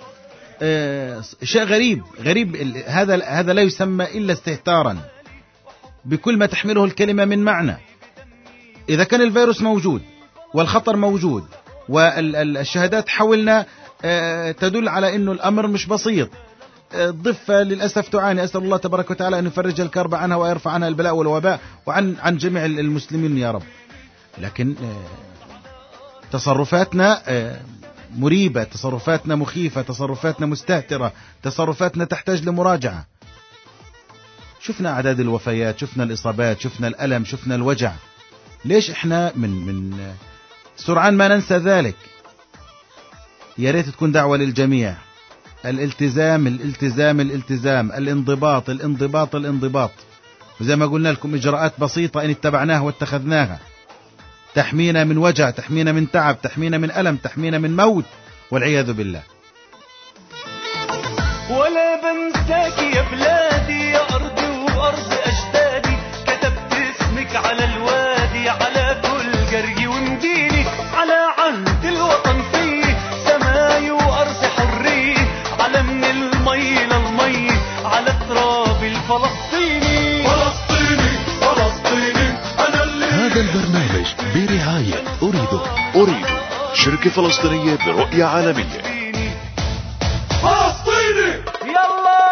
شيء غريب. هذا لا يسمى إلا استهتارا بكل ما تحمله الكلمة من معنى. إذا كان الفيروس موجود والخطر موجود والشهادات حولنا تدل على أنه الأمر مش بسيط، الضفة للأسف تعاني. أسأل الله تبارك وتعالى أن يفرج الكرب عنها ويرفع عنها البلاء والوباء وعن جميع المسلمين يا رب. لكن تصرفاتنا مريبة، تصرفاتنا مخيفة، تصرفاتنا مستهترة، تصرفاتنا تحتاج لمراجعة. شفنا أعداد الوفيات، شفنا الإصابات، شفنا الألم، شفنا الوجع. ليش إحنا من سرعان ما ننسى ذلك؟ يا ريت تكون دعوة للجميع: الالتزام الالتزام الالتزام، الانضباط الانضباط الانضباط. وزي ما قلنا لكم إجراءات بسيطة إن اتبعناها واتخذناها تحمينا من وجع، تحمينا من تعب، تحمينا من ألم، تحمينا من موت والعياذ بالله. ولا بنساك يا بلادي، يا أرضي وأرض أجدادي، كتبت اسمك على الوادي، على كل جري ومديني، على عهد الوطن فيه سماي وأرض حرية، على من المي للمي، على التراب الفلسطيني. فلسطيني فلسطيني أنا اللي. هذا البرنامج برعاية أريدو. شركة فلسطينية برؤية عالمية. فلسطيني يلا.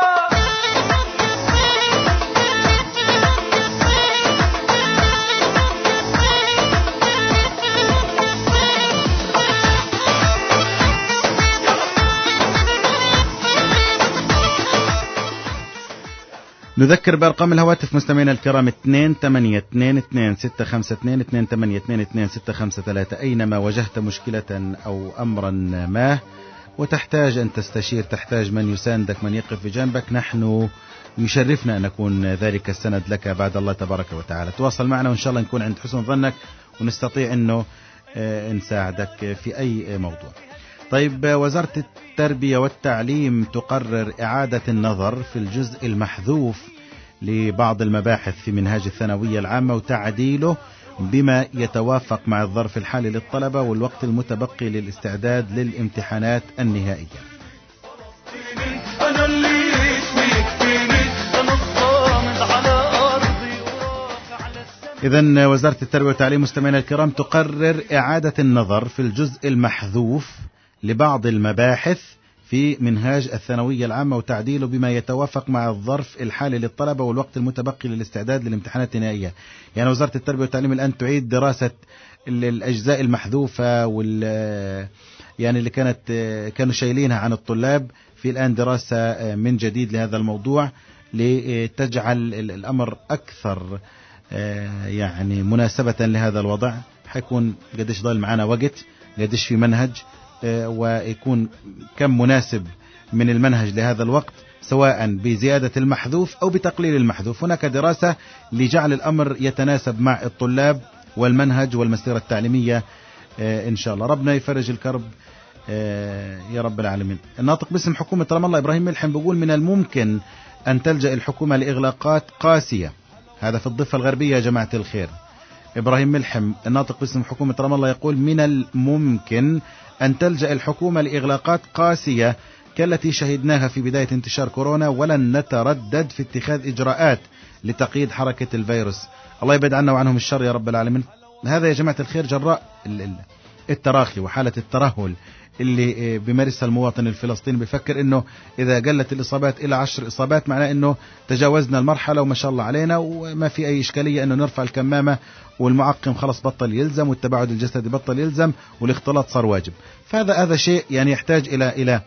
نذكر بأرقام الهواتف مستمعينا الكرام: 2822-652-2822-653. أينما وجهت مشكلة أو أمرا ما وتحتاج أن تستشير، تحتاج من يساندك، من يقف بجانبك، نحن يشرفنا أن نكون ذلك السند لك بعد الله تبارك وتعالى. تواصل معنا وإن شاء الله نكون عند حسن ظنك ونستطيع أنه نساعدك في أي موضوع. طيب، وزارة التربية والتعليم تقرر إعادة النظر في الجزء المحذوف لبعض المباحث في منهاج الثانوية العامة وتعديله بما يتوافق مع الظرف الحالي للطلبة والوقت المتبقي للاستعداد للامتحانات النهائية. إذن وزارة التربية والتعليم مستمعينا الكرام تقرر إعادة النظر في الجزء المحذوف لبعض المباحث في منهاج الثانوية العامة وتعديله بما يتوافق مع الظرف الحالي للطلبة والوقت المتبقي للاستعداد للامتحانات النهائية. يعني وزارة التربية والتعليم الآن تعيد دراسة الأجزاء المحذوفة يعني اللي كانوا شايلينها عن الطلاب، في الآن دراسة من جديد لهذا الموضوع لتجعل الأمر أكثر يعني مناسبة لهذا الوضع. حيكون قديش ضل معنا وقت، قديش في منهج، ويكون كم مناسب من المنهج لهذا الوقت، سواء بزيادة المحذوف أو بتقليل المحذوف. هناك دراسة لجعل الأمر يتناسب مع الطلاب والمنهج والمسيرة التعليمية إن شاء الله. ربنا يفرج الكرب يا رب العالمين. الناطق باسم حكومة رام الله إبراهيم ملحم بيقول: من الممكن أن تلجأ الحكومة لإغلاقات قاسية. هذا في الضفة الغربية يا جماعة الخير. إبراهيم ملحم الناطق باسم حكومة رام الله يقول: من الممكن أن تلجأ الحكومة لإغلاقات قاسية كالتي شهدناها في بداية انتشار كورونا، ولن نتردد في اتخاذ إجراءات لتقييد حركة الفيروس. الله يبعد عنا وعنهم الشر يا رب العالمين. هذا يا جماعة الخير جراء التراخي وحالة الترهل اللي بيمارسها المواطن الفلسطيني بيفكر انه اذا قلت الاصابات الى 10 اصابات معناه انه تجاوزنا المرحله وما شاء الله علينا وما في اي اشكاليه انه نرفع الكمامه والمعقم خلص بطل يلزم والتباعد الجسدي بطل يلزم والاختلاط صار واجب. فهذا شيء يعني يحتاج الى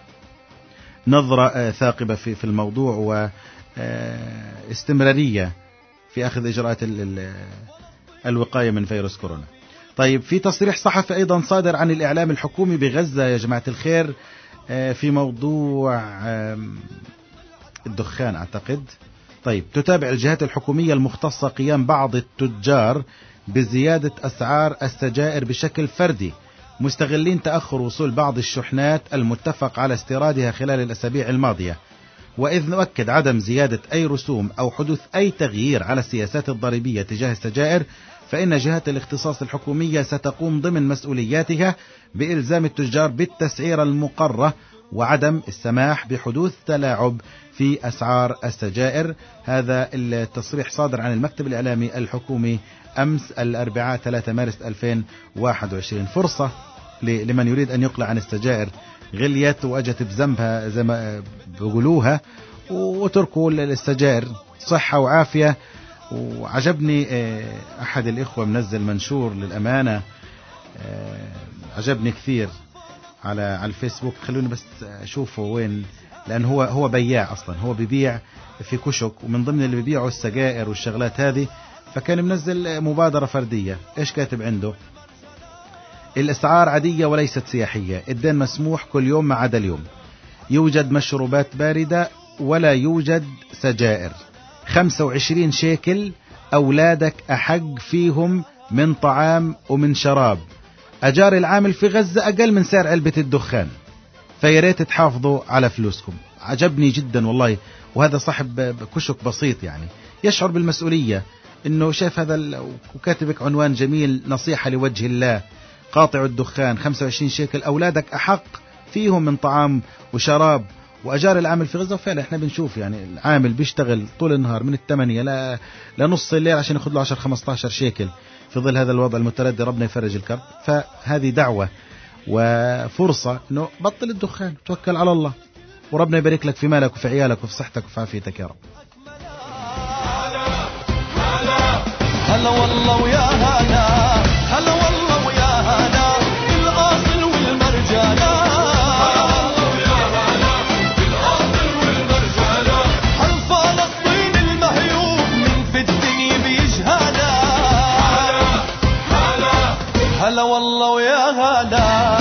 نظره ثاقبه في الموضوع واستمراريه في اخذ اجراءات الوقايه من فيروس كورونا. طيب في تصريح صحفي أيضا صادر عن الإعلام الحكومي بغزة يا جماعة الخير في موضوع الدخان أعتقد. طيب تتابع الجهات الحكومية المختصة قيام بعض التجار بزيادة أسعار السجائر بشكل فردي مستغلين تأخر وصول بعض الشحنات المتفق على استيرادها خلال الأسابيع الماضية. وإذ نؤكد عدم زيادة أي رسوم أو حدوث أي تغيير على السياسات الضريبية تجاه السجائر، فإن جهات الاختصاص الحكومية ستقوم ضمن مسؤولياتها بإلزام التجار بالتسعير المقرة وعدم السماح بحدوث تلاعب في أسعار السجائر. هذا التصريح صادر عن المكتب الإعلامي الحكومي أمس الأربعاء 3 مارس 2021. فرصة لمن يريد أن يقلع عن السجائر، غليت وأجت بذنبها زي ما بيقولوها، وتركوا السجائر صحة وعافية. وعجبني أحد الإخوة منزل منشور للأمانة عجبني كثير على الفيسبوك، خلوني بس أشوفه وين، لأن هو بياع أصلا، هو بيبيع في كشك ومن ضمن اللي بيبيعوا السجائر والشغلات هذه، فكان منزل مبادرة فردية. إيش كاتب عنده؟ الأسعار عادية وليست سياحية، الدين مسموح كل يوم ما عدا اليوم، يوجد مشروبات باردة ولا يوجد سجائر، 25 شيكل أولادك أحق فيهم من طعام ومن شراب، أجار العامل في غزة أقل من سعر علبة الدخان، فياريت تحافظوا على فلوسكم. عجبني جدا والله. وهذا صاحب كشك بسيط يعني يشعر بالمسؤولية، إنه شاف هذا وكاتبك عنوان جميل، نصيحة لوجه الله، قاطع الدخان 25 شيكل أولادك أحق فيهم من طعام وشراب وأجار العامل في غزة. وفعلا احنا بنشوف يعني العامل بيشتغل طول النهار من 8 لنص الليل عشان ياخذ له 10-15 شيكل في ظل هذا الوضع المتردي. ربنا يفرج الكرب. فهذه دعوة وفرصة انه بطل الدخان، توكل على الله، وربنا يبارك لك في مالك وفي عيالك وفي صحتك وفي عافيتك يا رب. هلا والله ويا هلا، هلا والله ويا هلا الأصل والمرجانة، هلا والله ويا هلا.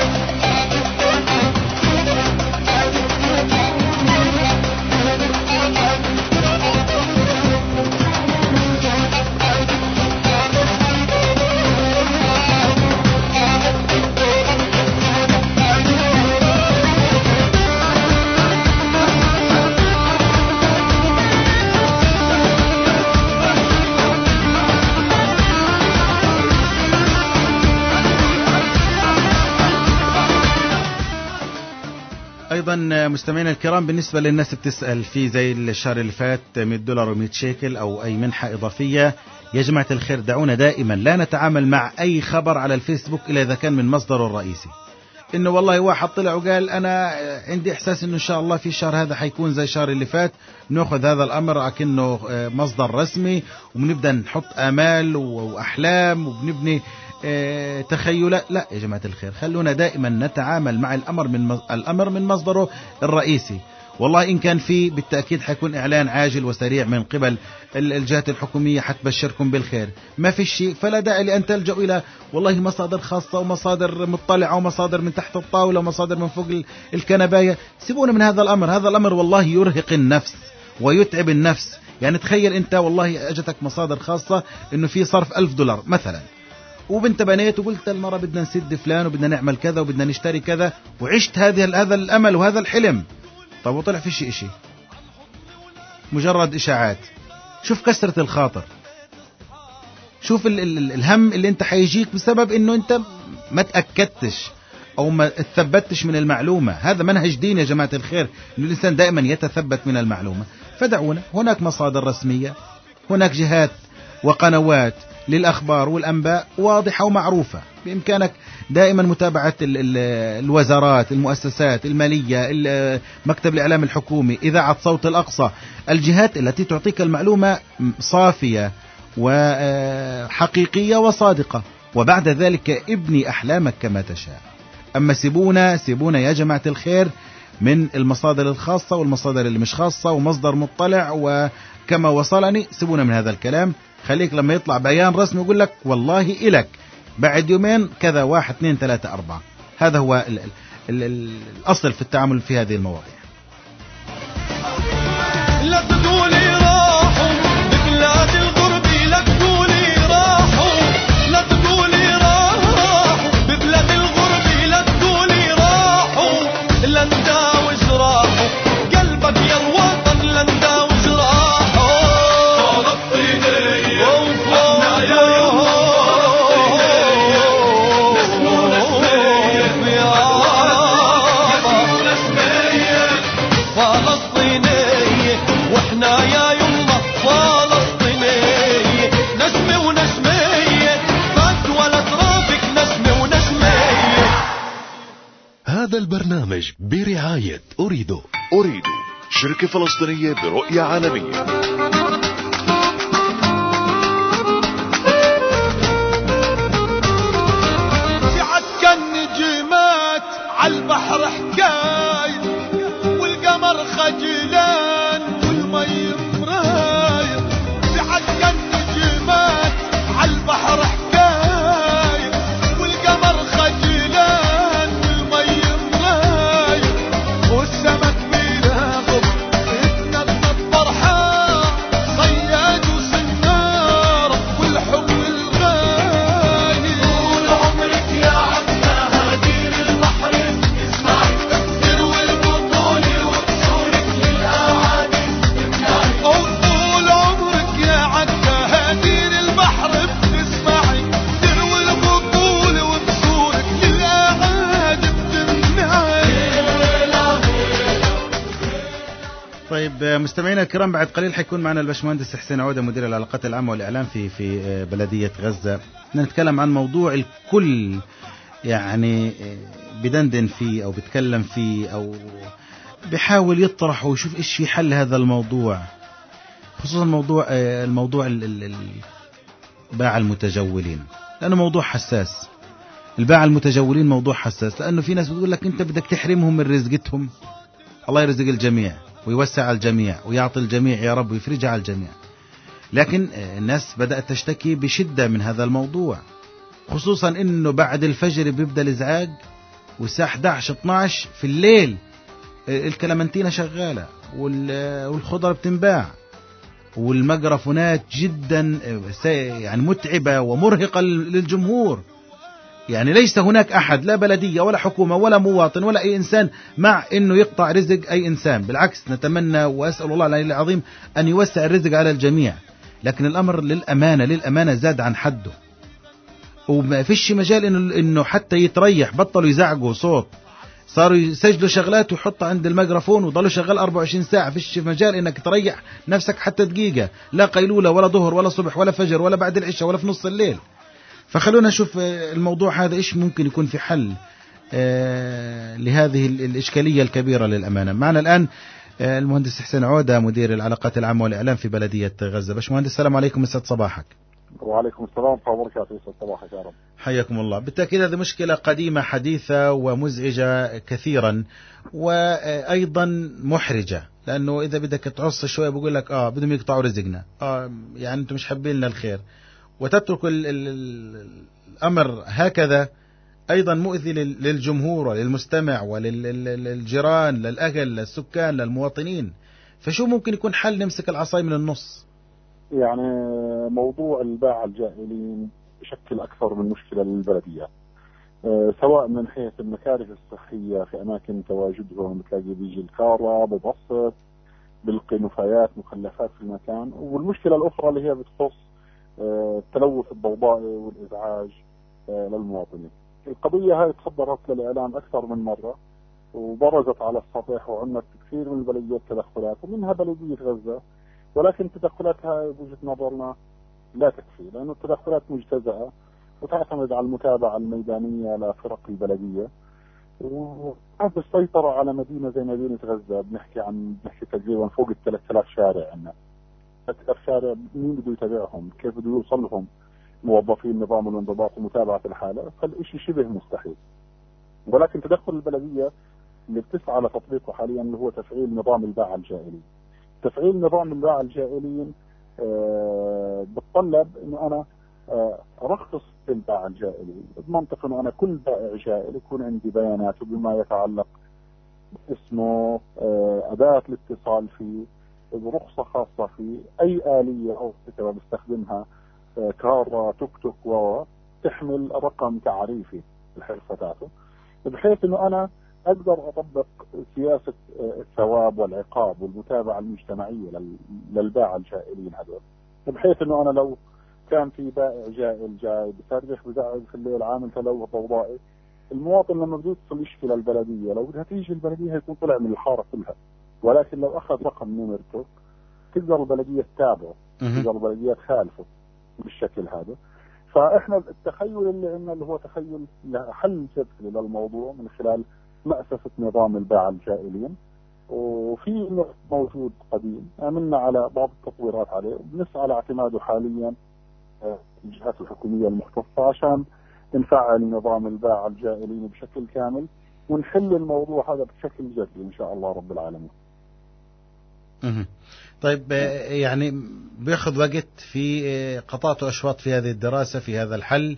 أيضا مستمعينا الكرام، بالنسبة للناس بتسأل في زي الشهر اللي فات $100 و100 شيكل أو أي منحة إضافية، يا جماعة الخير دعونا دائما لا نتعامل مع أي خبر على الفيسبوك إلا إذا كان من مصدره الرئيسي. إنه والله واحد طلع وقال أنا عندي إحساس إنه إن شاء الله في الشهر هذا حيكون زي الشهر اللي فات، نأخذ هذا الأمر أكنه مصدر رسمي وبنبدأ نحط آمال وأحلام وبنبني تخيلات. لا يا جماعة الخير، خلونا دائما نتعامل مع الأمر من مصدره الرئيسي. والله إن كان في بالتأكيد حيكون إعلان عاجل وسريع من قبل الجهات الحكومية حتبشركم بالخير. ما في شيء فلا داعي لأن تلجأوا إلى والله مصادر خاصة ومصادر مطلعة ومصادر من تحت الطاولة ومصادر من فوق الكنباية. سيبونا من هذا الأمر. هذا الأمر والله يرهق النفس ويتعب النفس. يعني تخيل أنت والله أجتك مصادر خاصة إنه في صرف $1000 مثلا، وبنت بنيت وقلت المرة بدنا نسد فلان وبدنا نعمل كذا وبدنا نشتري كذا، وعشت هذا الأمل وهذا الحلم. طب وطلع في شيء مجرد إشاعات. شوف كسرة الخاطر، شوف الهم اللي انت حيجيك بسبب انه انت ما تأكدتش او ما تثبتش من المعلومة. هذا منهج دين يا جماعة الخير، انه الانسان دائما يتثبت من المعلومة. فدعونا، هناك مصادر رسمية، هناك جهات وقنوات للأخبار والأنباء واضحة ومعروفة. بإمكانك دائما متابعة الوزارات، المؤسسات المالية، مكتب الإعلام الحكومي، إذاعة صوت الأقصى، الجهات التي تعطيك المعلومة صافية وحقيقية وصادقة، وبعد ذلك ابني أحلامك كما تشاء. أما سيبونا يا جماعة الخير من المصادر الخاصة والمصادر اللي مش خاصة ومصدر مطلع وكما وصلني، سيبونا من هذا الكلام. خليك لما يطلع بيان رسمي يقول لك والله إلك بعد يومين كذا 1 2 3 4. هذا هو الأصل في التعامل في هذه المواضيع. لا تقولي راحوا ببلاد الغرب، لا تقولي راحوا، لا تقولي راحوا ببلاد الغرب، لا تقولي راحوا، لا نداوج راحوا قلبك يا الوطن، لا نداوج راحوا. فلسطينية احنا يا واحنا يا يمه فلسطينية، نسمة ونسمية، فات ولا ترافق، نسمة ونسمية. هذا البرنامج برعاية أريدو. شركة فلسطينية برؤية عالمية. في عسكر النجمات عالبحر حكاية، والقمر خجلان والمي مراية. في عسكر النجمات عالبحر حكاية، والقمر خجلان والمي مراية، والسمك بيراقب اتنطط فرحان، صياد وسنار والحب الغاية. طول عمرك يا عتبة هدير البحر اسمعي، تروي البطولة وبصورك للأعادي تمنعي. طول عمرك يا عتبة هدير البحر بتسمعي، تروي البطولة وبصورك للأعادي بتمنعي. طيب مستمعينا الكرام، بعد قليل حيكون معنا الباشمهندس حسين عودة مدير العلاقات العامة والإعلام في بلدية غزة. نتكلم عن موضوع الكل يعني بدندن فيه أو بيتكلم فيه أو بيحاول يطرح ويشوف إيش في حل هذا الموضوع، خصوصا الموضوع باع المتجولين، لأنه موضوع حساس. الباع المتجولين موضوع حساس، لأنه في ناس بتقول لك أنت بدك تحرمهم من رزقتهم. الله يرزق الجميع ويوسع على الجميع ويعطي الجميع يا رب ويفرجها على الجميع، لكن الناس بدأت تشتكي بشدة من هذا الموضوع، خصوصا انه بعد الفجر بيبدأ الازعاج، والساعة 11-12 في الليل الكلمنتينة شغالة والخضر بتنباع، والميكروفونات جدا يعني متعبة ومرهقة للجمهور. يعني ليس هناك أحد، لا بلدية ولا حكومة ولا مواطن ولا أي إنسان مع أنه يقطع رزق أي إنسان، بالعكس نتمنى وأسأل الله العظيم أن يوسع الرزق على الجميع، لكن الأمر للأمانة زاد عن حده، وما فيش مجال إنه حتى يتريح. بطلوا يزعقوا صوت، صاروا يسجلوا شغلات ويحطها عند الميكروفون وضلوا شغال 24 ساعة. فيش مجال إنك تريح نفسك حتى دقيقة، لا قيلولة ولا ظهر ولا صبح ولا فجر ولا بعد العشاء ولا في نص الليل. فخلونا نشوف الموضوع هذا إيش ممكن يكون في حل لهذه الإشكالية الكبيرة للأمانة. معنا الآن المهندس حسين عودة مدير العلاقات العامة والإعلام في بلدية غزة. باشمهندس السلام عليكم، يسعد صباحك. وعليكم السلام ورحمة الله وبركاته، يسعد صباحك يا رب. حياكم الله. بالتأكيد هذه مشكلة قديمة حديثة ومزعجة كثيرا، وأيضا محرجة، لأنه إذا بدك تعص شوية بقول لك بدهم يقطعوا رزقنا، يعني أنتم مش حابين لنا الخير، وتترك الأمر هكذا أيضا مؤذي للجمهور وللمستمع وللجيران للأهل للسكان للمواطنين. فشو ممكن يكون حل نمسك العصاي من النص؟ يعني موضوع الباعة الجائلين بشكل أكثر من مشكلة للبلديات، سواء من حيث المكارث الصحية في أماكن تواجدهم، بتلاقي بيجي الكهرباء ببسط بلقي نفايات مخلفات في المكان، والمشكلة الأخرى اللي هي بتخص التلوث الضوضائي والإزعاج للمواطنين. القضية هاي تصدرت للإعلام أكثر من مرة وبرزت على السطح، وعملت كثير من البلديات تدخلات ومنها بلدية غزة، ولكن تدخلاتها بوجهة نظرنا لا تكفي، لأن التدخلات مجتزأة وتعتمد على المتابعة الميدانية لفرق البلدية. وهذا السيطرة على مدينة زي مدينة غزة بنحكي تقريبا فوق 3000 شارع عندنا. 3000 شارع مين بده يتابعهم؟ كيف بده يوصل لهم موظفين نظام الانضباط ومتابعة الحالة؟ فالشيء شبه مستحيل. ولكن تدخل البلدية اللي بتسعى لتطبيقه حاليا اللي هو تفعيل نظام الباعة الجائلين. تفعيل نظام الباعة الجائلين بتطلب انه انا ارخص الباعة الجائلين بمنطق انه انا كل بائع جائل يكون عندي بياناته بما يتعلق اسمه، اداة الاتصال فيه، برخصة خاصة فيه، اي آلية او كتابة بستخدمها، كارة، توك توك، تحمل رقم تعريفي الحرفة تاعته، بحيث انه انا اقدر اطبق سياسة الثواب والعقاب والمتابعة المجتمعية للباعة الجائلين هذول. بحيث انه انا لو كان في بائع جائل جاي بصرخ بزعق في الليل عامل تلوث ضوضائي، المواطن لما بده يتصل يشكي للبلدية، لو بدها تيجي البلدية هيكون طلع من الحارة كلها. ولكن لو اخذ رقم نمرته تقدر البلدية تتابعه، تقدر البلدية تخالفه بالشكل هذا. فاحنا التخيل اللي عندنا اللي هو تخيل لحل جذري للموضوع من خلال مأسسة نظام الباعة الجائلين، وفي موجود قديم عملنا على بعض التطويرات عليه وبنسعى لاعتماده حاليا الجهات الحكومية المختصة عشان نفعل نظام الباعة الجائلين بشكل كامل ونحل الموضوع هذا بشكل جذري إن شاء الله رب العالمين. طيب يعني بياخذ وقت في قطعت أشواط في هذه الدراسة في هذا الحل؟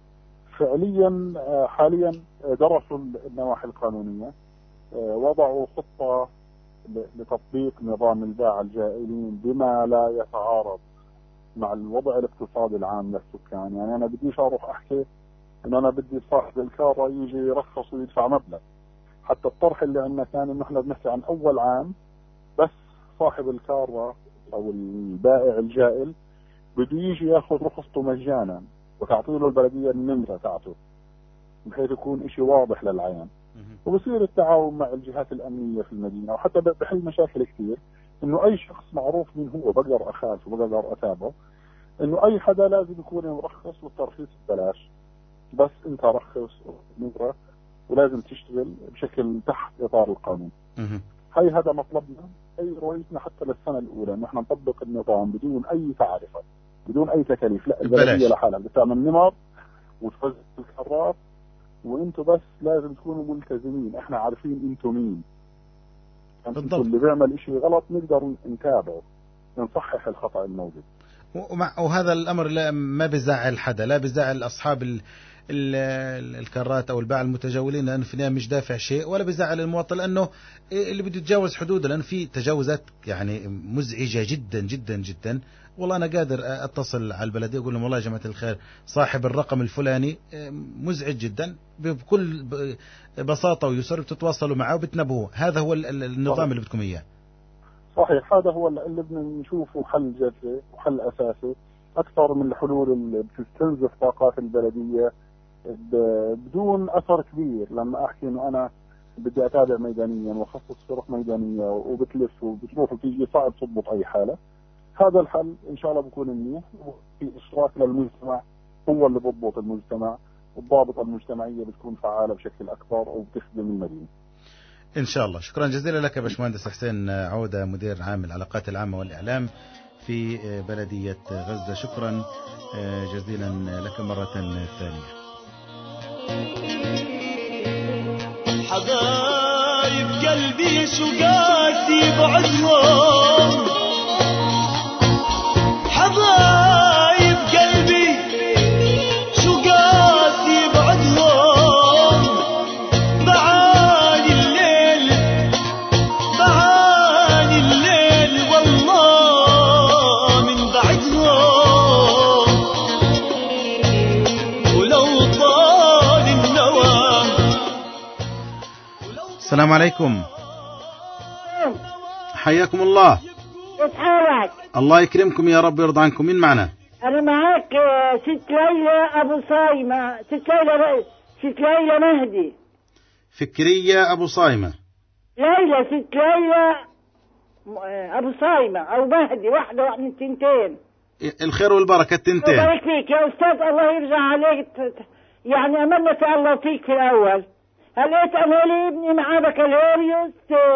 فعليا حاليا درسوا النواحي القانونية، وضعوا خطة لتطبيق نظام الباعة الجائلين بما لا يتعارض مع الوضع الاقتصادي العام للسكان. يعني أنا بديش أروح أحكي إن أنا بدي صاحب الكارة يجي يرخص ويدفع مبلغ. حتى الطرح اللي عندنا كان إنه إحنا بنحكي عن أول عام بس صاحب الكارة أو البائع الجائل بده يجي ياخذ رخصته مجانا وتعطي له البلدية النمرة تاعته بحيث يكون إشي واضح للعيان. وبصير التعاون مع الجهات الأمنية في المدينة، وحتى بحل مشاكل كثير إنه أي شخص معروف من هو بقدر أخالفه وبقدر أتابعه، إنه أي حدا لازم يكون مرخص والترخيص ببلاش، بس أنت رخص نمرة ولازم تشتغل بشكل تحت إطار القانون. هذا مطلبنا، أي رؤيتنا حتى للسنة الأولى إنه إحنا نطبق النظام بدون أي تعرفة بدون أي تكاليف. لا، البلدية لحالها بتعمل نمر وتوزع الكرات وانتوا بس لازم تكونوا ملتزمين، احنا عارفين انتوا مين. بالضبط. اللي بيعمل اشي غلط نقدر نتابعه نصحح الخطأ الموجود. وهذا الامر ما بيزعل حدا، لا بيزعل اصحاب الكرات او الباعة المتجولين لان في النهاية مش دافع شيء، ولا بيزعل المواطن لانه اللي بده يتجاوز حدوده، لان في تجاوزات يعني مزعجة جدا جدا جدا. والله أنا قادر أتصل على البلدية أقول لهم والله يا جماعة الخير صاحب الرقم الفلاني مزعج جدا، بكل بساطة ويسر بتتواصلوا معه وبتنبهوه. هذا هو النظام اللي بدكم إياه. صحيح، هذا هو اللي بدنا نشوفه حل جذري وحل أساسي أكثر من الحلول اللي بتستنزف طاقات البلدية بدون أثر كبير. لما أحكي إنه أنا بدي أتابع ميدانيا وأخصص فرق ميدانية وبتلف وبتروح وتيجي صعب تضبط أي حالة. هذا الحل إن شاء الله بكون منيح، وفي إشراك للمجتمع هو اللي بضبط المجتمع، والضابطة المجتمعية بتكون فعالة بشكل أكبر وبتخدم المدينة إن شاء الله. شكرا جزيلا لك يا باشمهندس حسين عودة، مدير عام العلاقات العامة والإعلام في بلدية غزة. شكرا جزيلا لك مرة ثانية. حبايب قلبي شو قاسي بعدهم، حبايب قلبي شو قاسي بعدهم، بعاني الليل بعاني الليل والله من بعدهم، ولو طال النوى. السلام عليكم. حياكم الله. كيف حالك؟ الله يكرمكم يا رب ويرضى عنكم. مين معنا؟ أنا معك ست ليلى أبو صايمة. ست ليلى مهدي. فكرية أبو صايمة. ست ليلى أبو صايمة أو مهدي، واحدة من التنتين. الخير والبركة التنتين. بارك فيك يا أستاذ، الله يرجع عليك. يعني أملنا في الله فيك في الأول. هلقيت أنا لي ابني معاه بكالوريوس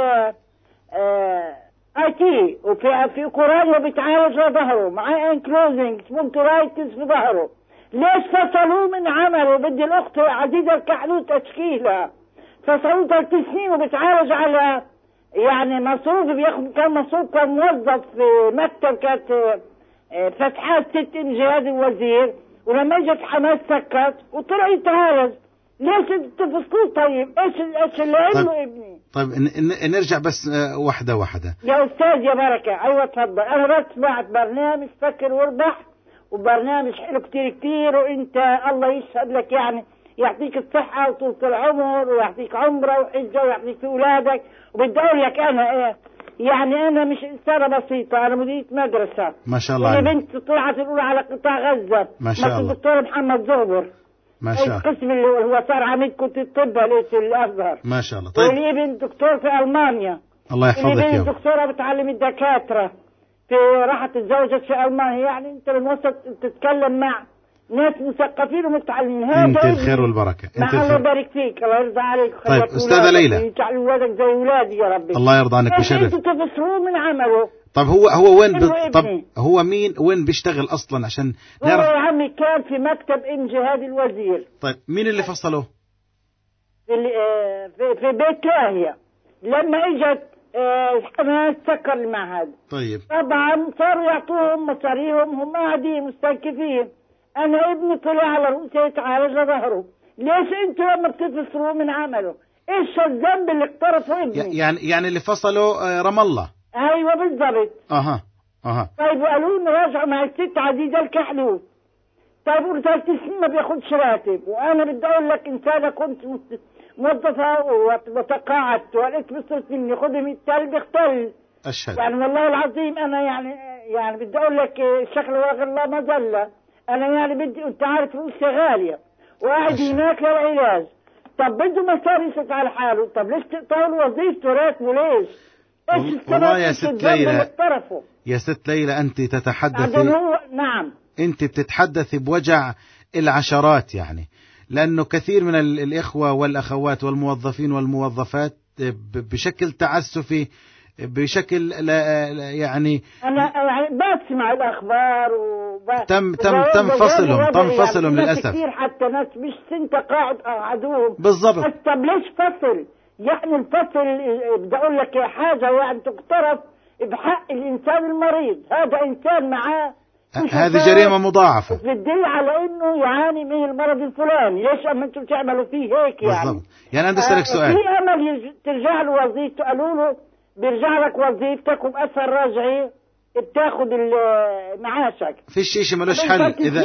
IT، وفي أوكرانيا بيتعالج لظهره، معاه انكلوزنج سبونترايتس في ظهره. ليش فصلوه من عمله؟ بدي الأخت عزيزة الكحلوت أشكيلها. فصلوه 3 سنين وبيتعالج على يعني مصروف، بياخد كان مصروف، كان موظف في مكتب، كانت فتحات 6 جهاز الوزير، ولما اجت حماس سكت وطلع يتعالج. ليش تفصلوه؟ طيب ايش اللي عمله ابني؟ طيب نرجع بس واحدة واحدة يا أستاذ يا بركة. أيوة تفضل. أنا بس سمعت برنامج فكر واربح، وبرنامج حلو كتير، وأنت الله يشهد لك، يعني يعطيك الصحة وطول العمر، ويعطيك عمره وحجة، ويعطيك في أولادك. وبدي أقول لك أنا إيه، يعني أنا مش إنسانة بسيطة، أنا مديرة مدرسة ما شاء الله. أنا بنت طلعت الأولى على قطاع غزة ما شاء الله. الدكتور محمد زغبر، ما شاء الله. القسم اللي هو صار عميد كلية الطب ليش الأزهر. ما شاء الله. طيب والابن دكتور في ألمانيا. الله يحفظك يا الابن دكتورة بتعلم الدكاترة في راحت تتزوجت في ألمانيا. يعني أنت بالوسط تتكلم مع ناس مثقفين ومتعلمين. أنت الخير والبركة. أنت الله يبارك فيك، الله يرضى عليك. طيب أستاذة ليلى، يجعل ولادك زي ولادي يا ربي. الله يرضى عنك ويشرف. أنتوا تفسروه من عمله. طب هو وين طب هو مين وين بيشتغل أصلا عشان نعرف؟ هو يا عمي كان في مكتب جهاد الوزير. طيب مين اللي فصله؟ في بيت لاهية. لما اجت حماس سكر المعهد. طيب طبعا صاروا يعطوهم مصاريهم، هم قاعدين مستنكفين. انا ابني طلع على رؤوسه يتعالج لظهره. ليش انتوا لما بتفصلوه من عمله؟ ايش الذنب اللي اقترفه ابني؟ يعني اللي فصلوا رام الله. ايوه بالضبط. اها طيب وقالوا لنا راجعوا مع الست عزيزة الكحلوت. طيب قلت 3 سنين ما بياخدش راتب، وانا بدي اقول لك انسانه كنت موظفه وتقاعدت، ولقيت بصرت مني خدمي التل بيختل. اشهد. يعني والله العظيم انا يعني بدي اقول لك شكل واغر الله مظله. انا يعني بدي، انت عارف روسيا غاليه وقاعد هناك للعلاج. طب بده مصاري يصرف على حاله، طب ليش تقطعوا وظيفته راتبه ليش؟ ايش والله يا ست ليلى، يا ست ليلى انت تتحدثي. نعم انت بتتحدثي بوجع العشرات، يعني لانه كثير من الاخوة والاخوات والموظفين والموظفات بشكل تعسفي، بشكل لا يعني انا بسمع الاخبار تم فصلهم للاسف. كثير حتى ناس مش سن تقاعد قعدوهم بالضبط. طب ليش فصل؟ يعني الفصل بدي اقول لك حاجه يعني تقترف بحق الانسان المريض. هذا انسان معاه هذه جريمة مضاعفة بتدل على انه يعاني من المرض الفلاني. ليش اما انتم بتعملوا فيه هيك يعني؟ بالضبط. يعني انا اسالك سؤال، في امل ترجع له وظيفته؟ قالوا له بيرجع لك وظيفتك وبأثر رجعي بتاخذ معاشك. في شيء ملوش حل.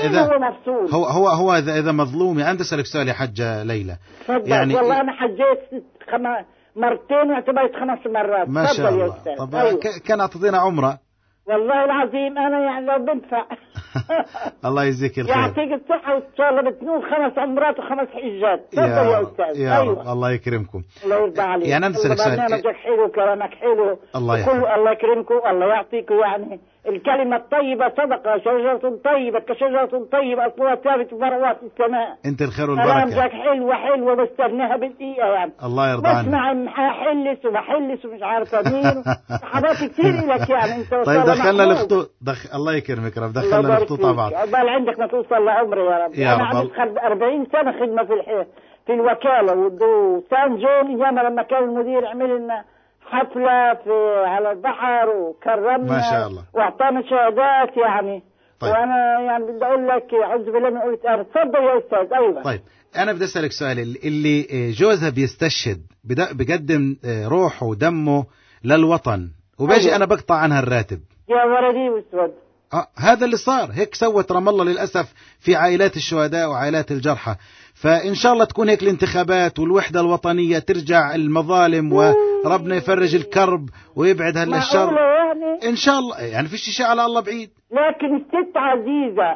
هو اذا مظلوم. يعني اسالك سؤال يا حجة ليلى. يعني والله انا حجيت 5 مرتين واعتبرت 5 مرات. ما شاء الله. طب أيوة. كان اعطينا عمره. والله العظيم انا يعني لو بنفع الله يجزيك الخير، يعطيك الصحة وان شاء الله بتنول 5 عمرات و5 حجات. تفضل يا استاذ. يا رب. الله يكرمكم. الله يرضى عليك. يعني انا اسالك سؤال، برنامجك حلو، كلامك حلو، الله يحفظك. الله يكرمكم، الله يعطيكم. يعني الكلمة الطيبة صدقة، شجرة طيبة كشجرة طيبة أصلها ثابت في فروات السماء. انت الخير والبركة. كلامك حلوة بستناها بالدقيقة يعني. الله يرضى عنك. بسمع حلس وبحلس ومش عارفة مين حاجات كثير لك يعني انت. طيب دخلنا الخطوط الله يكرمك رب، دخلنا الخطوط مع بعض. عقبال عندك ما توصل لعمري يا رب. يا انا عملت 40 سنة خدمة في الوكالة وسان جون، ايام لما كان المدير عمل لنا حفلة على البحر وكرمنا ما شاء الله واعطانا شهادات يعني. طيب. وانا يعني بدي اقول لك اعوذ بالله من قولة انا. تفضل يا استاذ. ايوه. طيب انا بدي اسالك سؤال، اللي جوزها بيستشهد بقدم روحه ودمه للوطن وباجي أيوة. انا بقطع عنها الراتب يا ولدي واسود. هذا اللي صار. هيك سوت رام الله للأسف في عائلات الشهداء وعائلات الجرحى. فإن شاء الله تكون هيك الانتخابات والوحدة الوطنية، ترجع المظالم وربنا يفرج الكرب ويبعد هالشر يعني. إن شاء الله. يعني فيش شيء على الله بعيد. لكن الست عزيزة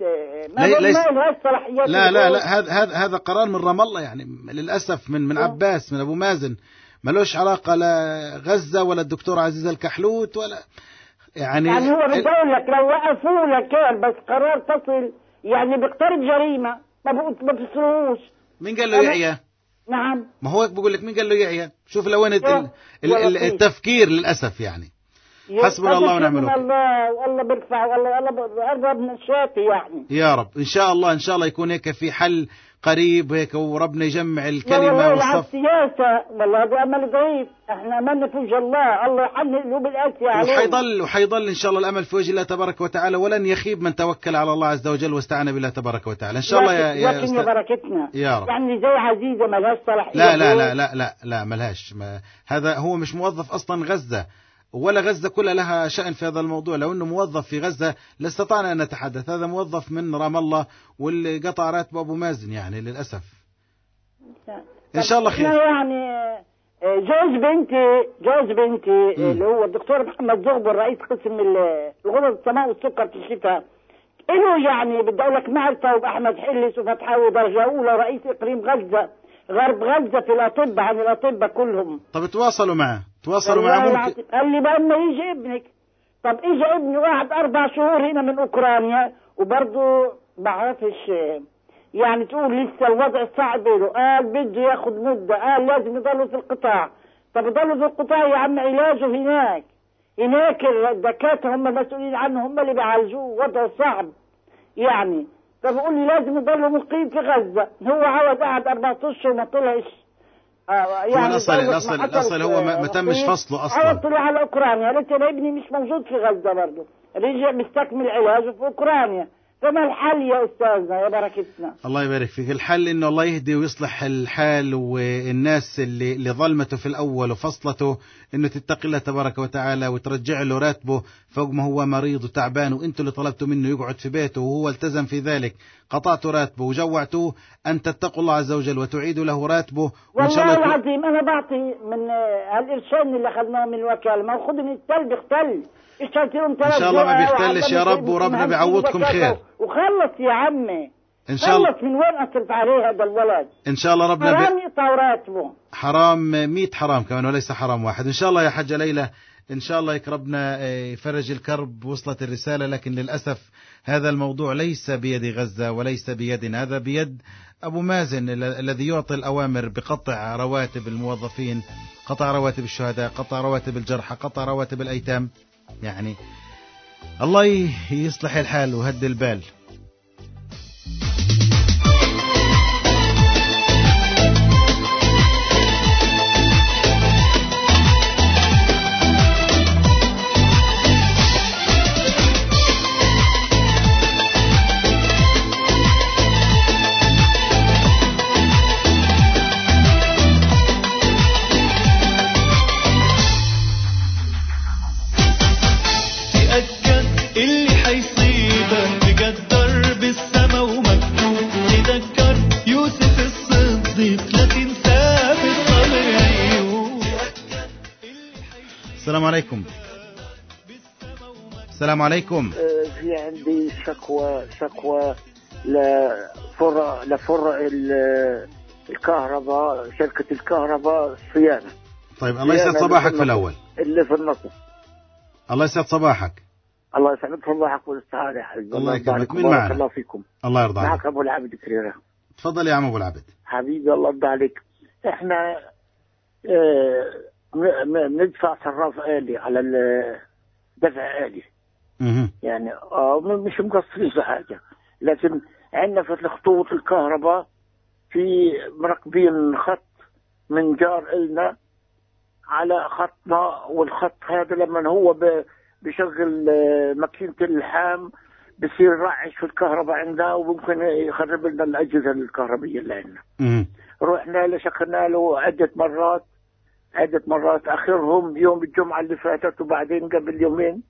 لا هذا قرار من رام الله يعني للأسف، من عباس، من أبو مازن، ملوش علاقة لا غزة ولا الدكتور عزيز الكحلوت ولا يعني هو بقول لك لو وقفوا لك كان بس قرار تصل يعني بيقترب جريمة ما بفسروش. مين قال له يعيا؟ نعم، ما هو بقول لك مين قال له يعيا. شوف لوين التفكير للأسف يعني. حسبنا الله ونعم الوكيل. الله بيرفع والله بقرب من الشافي يعني. يا رب إن شاء الله يكون هيك في حل قريب هيك، وربنا يجمع الكلمة والصف. السياسة والله هذا أمل ضعيف، احنا أملنا في وجه الله يحل قلوب القاسية علينا. وحيضل إن شاء الله الأمل في وجه الله تبارك وتعالى، ولن يخيب من توكل على الله عز وجل واستعان بالله تبارك وتعالى إن شاء الله. لكن يا بركتنا يا رب. يعني زي عزيزة ملهاش صلاحية. لا ملهاش. هذا هو مش موظف أصلا غزة، ولا غزة كلها لها شأن في هذا الموضوع. لو أنه موظف في غزة لاستطعنا أن نتحدث. هذا موظف من رام الله واللي قطع راتب أبو مازن يعني للأسف. إن شاء الله خير. يعني جوز بنتي اللي هو الدكتور محمد زغبر رئيس قسم الغدد السماء والسكر في الشفاء، له يعني بدي أقول لك معرفة بأحمد حلس وفتحاوي درجة أولى رئيس إقليم غزة غرب غزة في الأطباء عن الأطباء كلهم. طب تواصلوا معه ممكن. قال لي بقى ما يجي ابنك. طب اجى ابني واحد 4 شهور هنا من أوكرانيا وبرضه بعرفش يعني تقول لسه الوضع صعب له. قال بده ياخد مدة، قال لازم يضلوا في القطاع. طب يضلوا في القطاع يا عم، علاجه هناك الدكاترة هم المسؤولين عنه، هم اللي بيعالجوه، وضعه صعب يعني. طب يقول لي لازم يضلوا مقيم في غزة. هو عاوز قعد 4 أشهر ما طلعش. يعني الأصل هو ما تمش فصله أصلا. عاوز طلع على أوكرانيا، لسه ابني مش موجود في غزة برضه، رجع مستكمل علاجه في أوكرانيا. فما الحل يا أستاذنا يا بركتنا؟ الله يبارك فيك. الحل إنه الله يهدي ويصلح الحال، والناس اللي ظلمته في الأول وفصلته إنه تتقي الله تبارك وتعالى وترجع له راتبه فوق ما هو مريض وتعبان، وإنتوا اللي طلبتوا منه يقعد في بيته وهو التزم في ذلك، قطعتوا راتبه وجوعتوه، أن تتقوا الله عز وجل وتعيدوا له راتبه. وإن شاء الله العظيم أنا بعطي من هالقرشين اللي أخذناه من الوكالة، ما أخذ من التل بيختل. إن شاء الله ما بيختلش يا رب، وربنا بيعوضكم خير. وخلص يا عمي إن شاء الله. خلص من وين أصرف عليه هذا الولد؟ إن شاء الله ربنا حرام يقطع راتبه. حرام 100 حرام كمان وليس حرام واحد. إن شاء الله يا حاجة ليلى إن شاء الله يكربنا يفرج الكرب. وصلت الرسالة، لكن للأسف هذا الموضوع ليس بيد غزة وليس بيدنا، هذا بيد أبو مازن الذي يعطي الأوامر بقطع رواتب الموظفين، قطع رواتب الشهداء، قطع رواتب الجرحى، قطع رواتب الأيتام. يعني الله يصلح الحال وهد البال. السلام عليكم. السلام عليكم. في عندي شكوى لفرع الكهرباء، شركة الكهرباء الصيانة. طيب الله يسعد صباحك في الأول. اللي في النصر. الله يسعد صباحك. الله يسعد صباحك والسعادة يا حبيبي. الله يكرمك. من معنا؟ الله فيكم. الله يرضى عليك. معك أبو العبد كريرة. تفضل يا عم أبو العبد. حبيبي الله يرضى عليك. احنا ندفع صراف آلي على الدفع آلي. يعني مش مقصرين في حاجة، لكن عندنا في خطوط الكهرباء في مركبين خط من جار إلنا على خطنا، والخط هذا لما هو بيشغل ماكينة اللحام بصير رعش في الكهرباء عندنا، وممكن يخرب لنا الأجهزة الكهربية اللي عندنا. رحنا لشكلنا له عدة مرات، آخرهم يوم الجمعة اللي فاتت، وبعدين قبل يومين،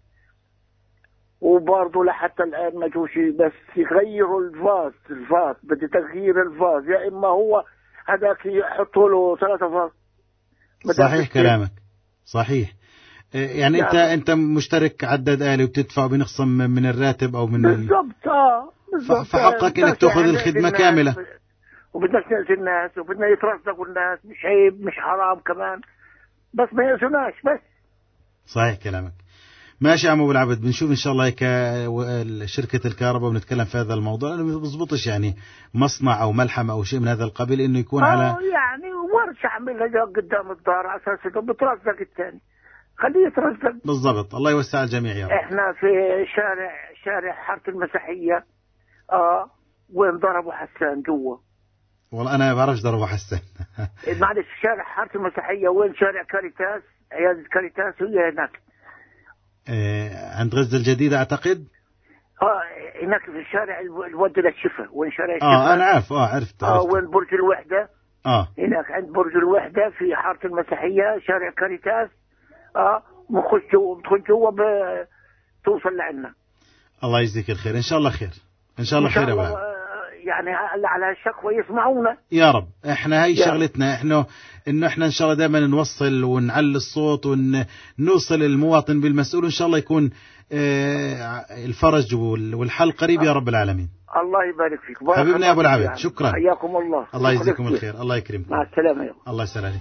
وبرضه لحتى الآن ما جوشي. بس يغيروا الفاز بدي تغيير الفاز، يا إما هو هذاك يحطوا له 3 فاز. صحيح كلامك صحيح. يعني أنت مشترك عداد آلي وبتدفع بنخصم من الراتب أو من بالضبط. فحقك إنك تأخذ الخدمة كاملة، وبدنا نأذي الناس وبدنا يترزقوا الناس، مش عيب مش حرام كمان، بس ما يأذوناش بس. صحيح كلامك. ماشي يا عم أبو العبد، بنشوف إن شاء الله هيك شركة الكهرباء بنتكلم في هذا الموضوع، لأنه ما بزبطش يعني مصنع أو ملحمة أو شيء من هذا القبيل إنه يكون على يعني ورش أعملها قدام الدار على أساس إنه بترزق الثاني، خليه يترزق. بالضبط، الله يوسع على الجميع يا رب. إحنا في شارع حارة المسيحية وين ضربوا حسان جوا. والله أنا ما بعرفش ضربوا حسان. معلش، شارع حارة المسيحية وين شارع كاريتاس، عيادة كاريتاس هي هناك. عند غزة الجديدة أعتقد. هناك في الشارع الود للشفا، وين شارع الشفا. أنا عارف، عرفت. وين برج الوحدة. هناك عند برج الوحدة في حارة المسيحية شارع كاريتاس. بتخش جوا توصل لعنا. الله يجزيك الخير، إن شاء الله خير، إن شاء الله خير يا بابا. يعني على الشكوى يسمعونا يا رب. احنا هاي شغلتنا، احنا ان شاء الله دائما نوصل ونعلي الصوت ونوصل المواطن بالمسؤول، وان شاء الله يكون الفرج والحل قريب يا رب العالمين. الله يبارك فيك حبيبنا يا ابو العبد، شكرا. حياكم الله. الله يجزيكم الخير، الله يكرمكم. مع السلامه يا الله يسلمك.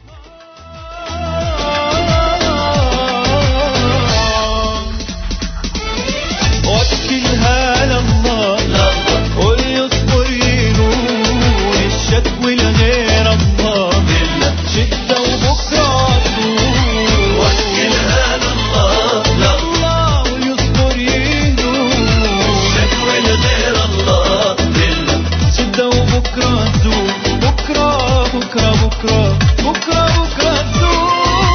وكلها لله ويصبر ينور الشكوى لغير الله شدة وبكرة تدور. وكلها لله ويصبر ينور الشكوى لغير الله شدة وبكرة تدور. بكرة بكرة بكرة بكرة بكرة تدور.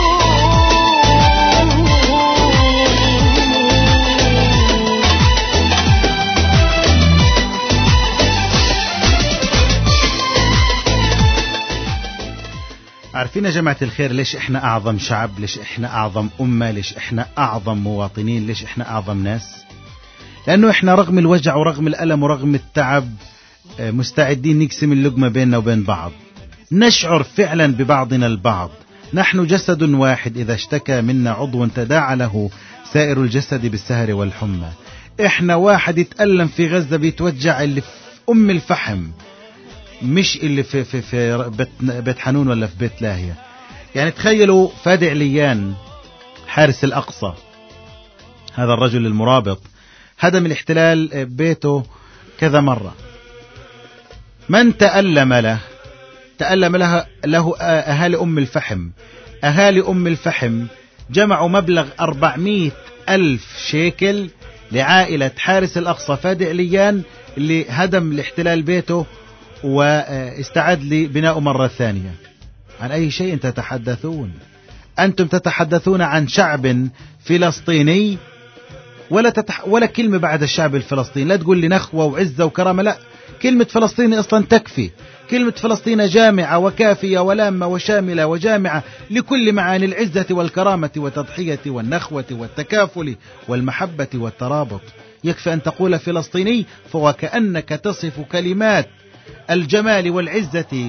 عارفين يا جماعة الخير ليش احنا اعظم شعب؟ ليش احنا اعظم امة؟ ليش احنا اعظم مواطنين؟ ليش احنا اعظم ناس؟ لانه احنا رغم الوجع ورغم الالم ورغم التعب مستعدين نقسم اللقمة بيننا وبين بعض، نشعر فعلا ببعضنا البعض. نحن جسد واحد، اذا اشتكى منا عضو تداعى له سائر الجسد بالسهر والحمى. احنا واحد يتألم في غزة بيتوجع اللي في ام الفحم، مش اللي في بيت حنون ولا في بيت لاهية. يعني تخيلوا فادي عليان حارس الأقصى، هذا الرجل المرابط هدم الاحتلال بيته كذا مرة. من تألم له؟ تألم له أهالي أم الفحم. أهالي أم الفحم جمعوا مبلغ 400,000 شيكل لعائلة حارس الأقصى فادي عليان اللي هدم الاحتلال بيته واستعد لبناء مرة ثانية. عن أي شيء تتحدثون؟ أنتم تتحدثون عن شعب فلسطيني ولا كلمة بعد الشعب الفلسطيني. لا تقول لي نخوة وعزة وكرامة، لا، كلمة فلسطيني أصلا تكفي. كلمة فلسطين جامعة وكافية ولامة وشاملة وجامعة لكل معاني العزة والكرامة والتضحية والنخوة والتكافل والمحبة والترابط. يكفي أن تقول فلسطيني فهو كأنك تصف كلمات الجمال والعزة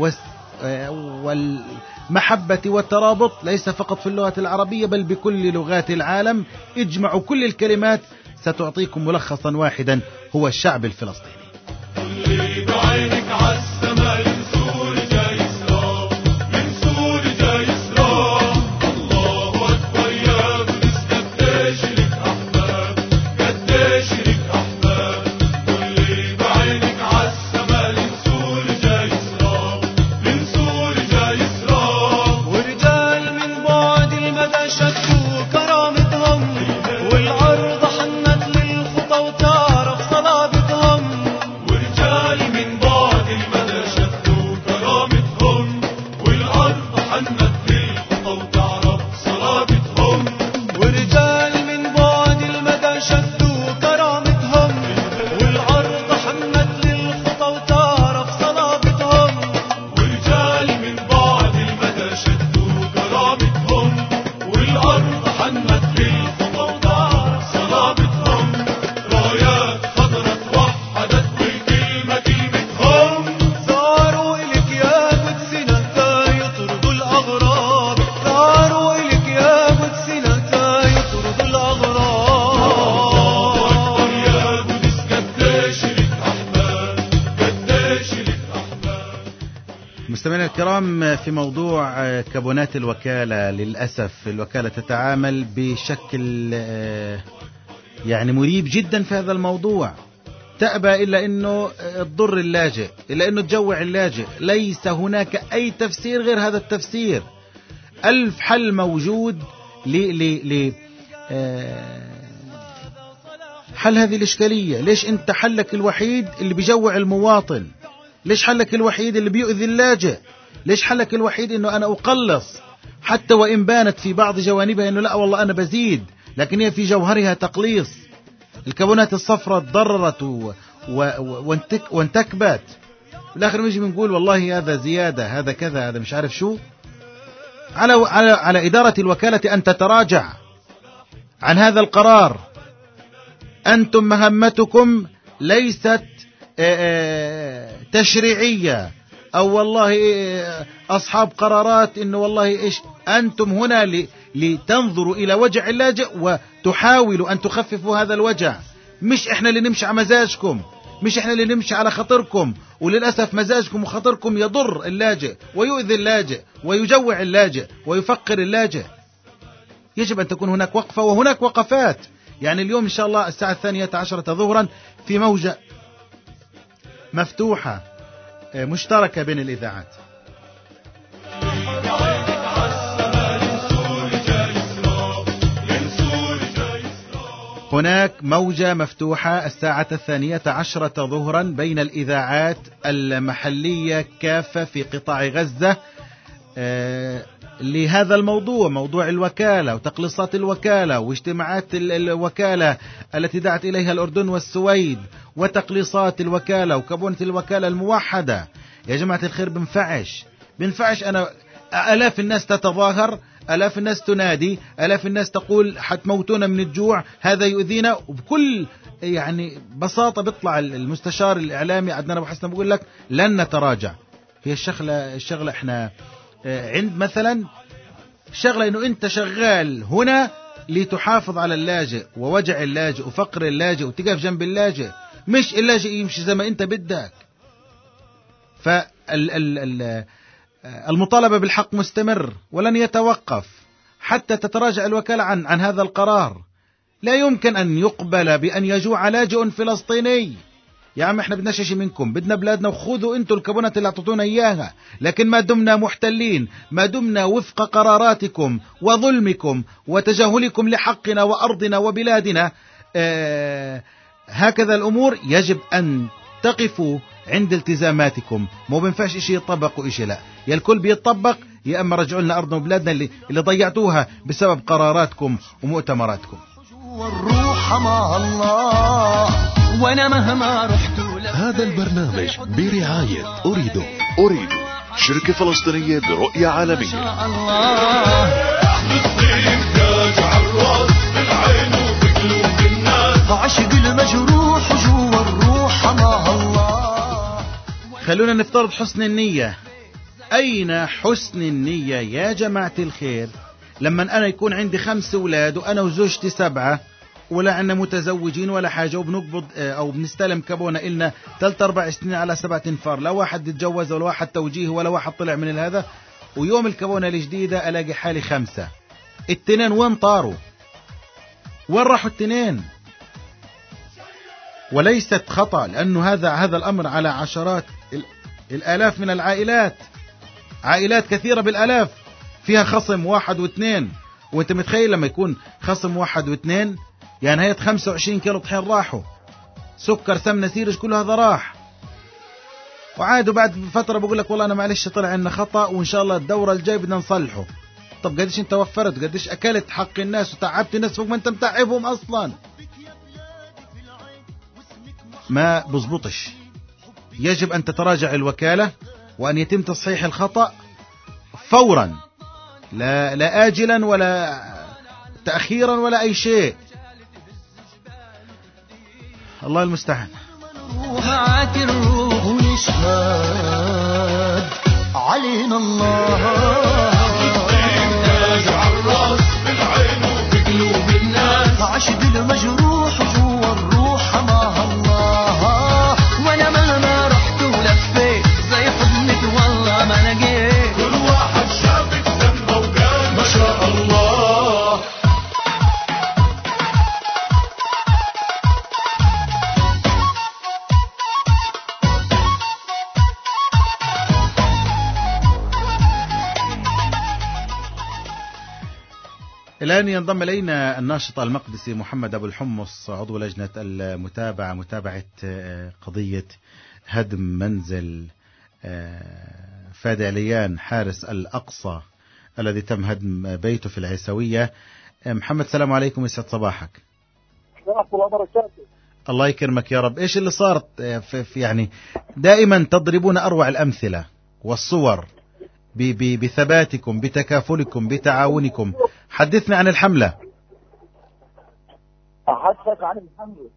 والمحبة والترابط ليس فقط في اللغة العربية بل بكل لغات العالم. اجمعوا كل الكلمات ستعطيكم ملخصا واحدا، هو الشعب الفلسطيني. ورجال من بعد المدى مستمعينا الكرام، في موضوع كابونات الوكالة، للأسف الوكالة تتعامل بشكل يعني مريب جدا في هذا الموضوع. تأبى إلا أنه تضر اللاجئ، إلا أنه تجوع اللاجئ. ليس هناك أي تفسير غير هذا التفسير. 1000 حل موجود حل هذه الإشكالية. ليش أنت حلك الوحيد اللي بيجوع المواطن؟ ليش حلك الوحيد اللي بيؤذي اللاجئ؟ ليش حلك الوحيد أنه أنا أقلص، حتى وإن بانت في بعض جوانبها أنه لا والله أنا بزيد، لكن هي في جوهرها تقليص. الكابونات الصفراء تضررت وانتكبت، بالآخر نيجي بنقول والله هذا زيادة، هذا كذا، هذا مش عارف شو. على إدارة الوكالة أن تتراجع عن هذا القرار. أنتم مهمتكم ليست تشريعية أو والله أصحاب قرارات إنه والله إيش. أنتم هنا لتنظروا إلى وجع اللاجئ وتحاولوا أن تخففوا هذا الوجع. مش إحنا اللي نمشي على مزاجكم، مش إحنا اللي نمشي على خاطركم. وللأسف مزاجكم وخاطركم يضر اللاجئ ويؤذي اللاجئ ويجوع اللاجئ ويفقر اللاجئ. يجب أن تكون هناك وقفة، وهناك وقفات. يعني اليوم إن شاء الله الساعة 12 ظهرا في موجة مفتوحة مشتركة بين الإذاعات. هناك موجة مفتوحة الساعة 12 ظهرا بين الإذاعات المحلية كافة في قطاع غزة لهذا الموضوع، موضوع الوكالة وتقليصات الوكالة واجتماعات الوكالة التي دعت إليها الأردن والسويد، وتقليصات الوكالة وكابونة الوكالة الموحدة. يا جماعة الخير، بنفعش أنا آلاف الناس تتظاهر، آلاف الناس تنادي، آلاف الناس تقول حتموتونا من الجوع، هذا يؤذينا. وبكل يعني بساطة بيطلع المستشار الإعلامي عدنان أبو حسن بيقول لك لن نتراجع. هي الشغلة احنا عند مثلا شغلة انه انت شغال هنا لتحافظ على اللاجئ ووجع اللاجئ وفقر اللاجئ وتقف جنب اللاجئ، مش اللاجئ يمشي زي ما انت بدك. فالمطالبة بالحق مستمر ولن يتوقف حتى تتراجع الوكالة عن هذا القرار. لا يمكن أن يقبل بأن يجوع لاجئ فلسطيني. يا عم احنا بدناش شيء منكم، بدنا بلادنا، وخذوا انتوا الكابونات اللي اعطيتونا اياها. لكن ما دمنا محتلين، ما دمنا وفق قراراتكم وظلمكم وتجاهلكم لحقنا وارضنا وبلادنا، هكذا الامور يجب ان تقفوا عند التزاماتكم. مو بينفعش شيء يطبق وشيء لا، يا الكل بيطبق يا اما رجعوا لنا ارضنا وبلادنا اللي ضيعتوها بسبب قراراتكم ومؤتمراتكم. والروح مع الله وانا مهما رحت. هذا البرنامج برعاية أريدو. شركة فلسطينية برؤية عالمية. عشق المجروح جوا الروح مع الله. خلونا نفترض حسن النية. أين حسن النية يا جماعة الخير لما أنا يكون عندي 5 أولاد وأنا وزوجتي 7 ولا عنا متزوجين ولا حاجة، وبنقبض أو بنستلم كابونة إلنا 3-4 سنين على 7 أنفار، لا واحد اتجوز ولا واحد توجيه ولا واحد طلع من هذا، ويوم الكابونة الجديدة ألاقي حالي 5. 2 وين طاروا؟ وين راحوا 2؟ وليست خطأ، لأنه هذا الأمر على عشرات الآلاف من العائلات، عائلات كثيرة بالآلاف فيها خصم 1 و2. وانت متخيل لما يكون خصم 1 و2 يعني هي 25 كيلو طحين راحوا، سكر سمنة سيرج كل هذا راح. وعاد بعد فترة بقول لك والله أنا معلش طلع عنا خطأ وإن شاء الله الدورة الجاي بدنا نصلحه. طب قديش انت وفرت، قديش أكلت حق الناس وتعبت الناس فوق ما انت متعبهم أصلا. ما بزبطش. يجب أن تتراجع الوكالة وأن يتم تصحيح الخطأ فورا، لا آجلا ولا تأخيرا ولا أي شيء. الله المستعان. هات الروح ونشهد علينا الله. تاج عالراس بالعين وبقلوب الناس. عشق المجروح جوا الروح مع الله. وانا مهما رحت ولفيت زي حضنك والله ما لقيت الآن ينضم إلينا الناشط المقدسي محمد أبو الحمص، عضو لجنة المتابعة، متابعة قضية هدم منزل فادي عليان حارس الأقصى الذي تم هدم بيته في العيسوية. محمد السلام عليكم، يسعد صباحك. ورحمة الله وبركاته. الله يكرمك يا رب. إيش اللي صارت يعني دائما تضربون أروع الأمثلة والصور بثباتكم، بتكافلكم، بتعاونكم. حدثنا عن الحملة. أحدثك عن الحملة.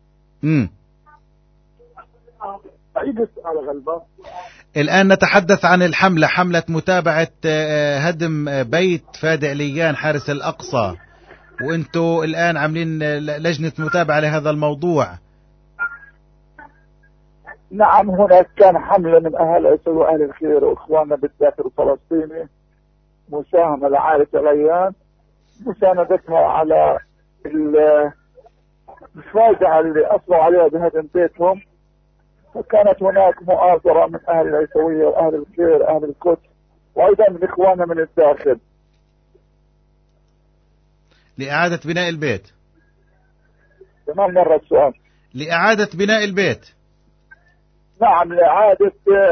عيد السؤال غلبة. الآن نتحدث عن الحملة، حملة متابعة هدم بيت فادي عليان حارس الأقصى، وأنتوا الآن عاملين لجنة متابعة لهذا الموضوع. نعم، هناك كان حملة من أهل العيسوية وأهل الخير وإخواننا بالداخل الفلسطيني، مساهمة لعائلة عليان، مساندتها على الفاجعة اللي أصلوا عليها بهدم بيتهم. فكانت هناك مؤازرة من أهل العيسوية وأهل الخير أهل القدس وأيضا من إخواننا من الداخل لإعادة بناء البيت. تمام، مرة السؤال. لإعادة بناء البيت. نعم، لإعادة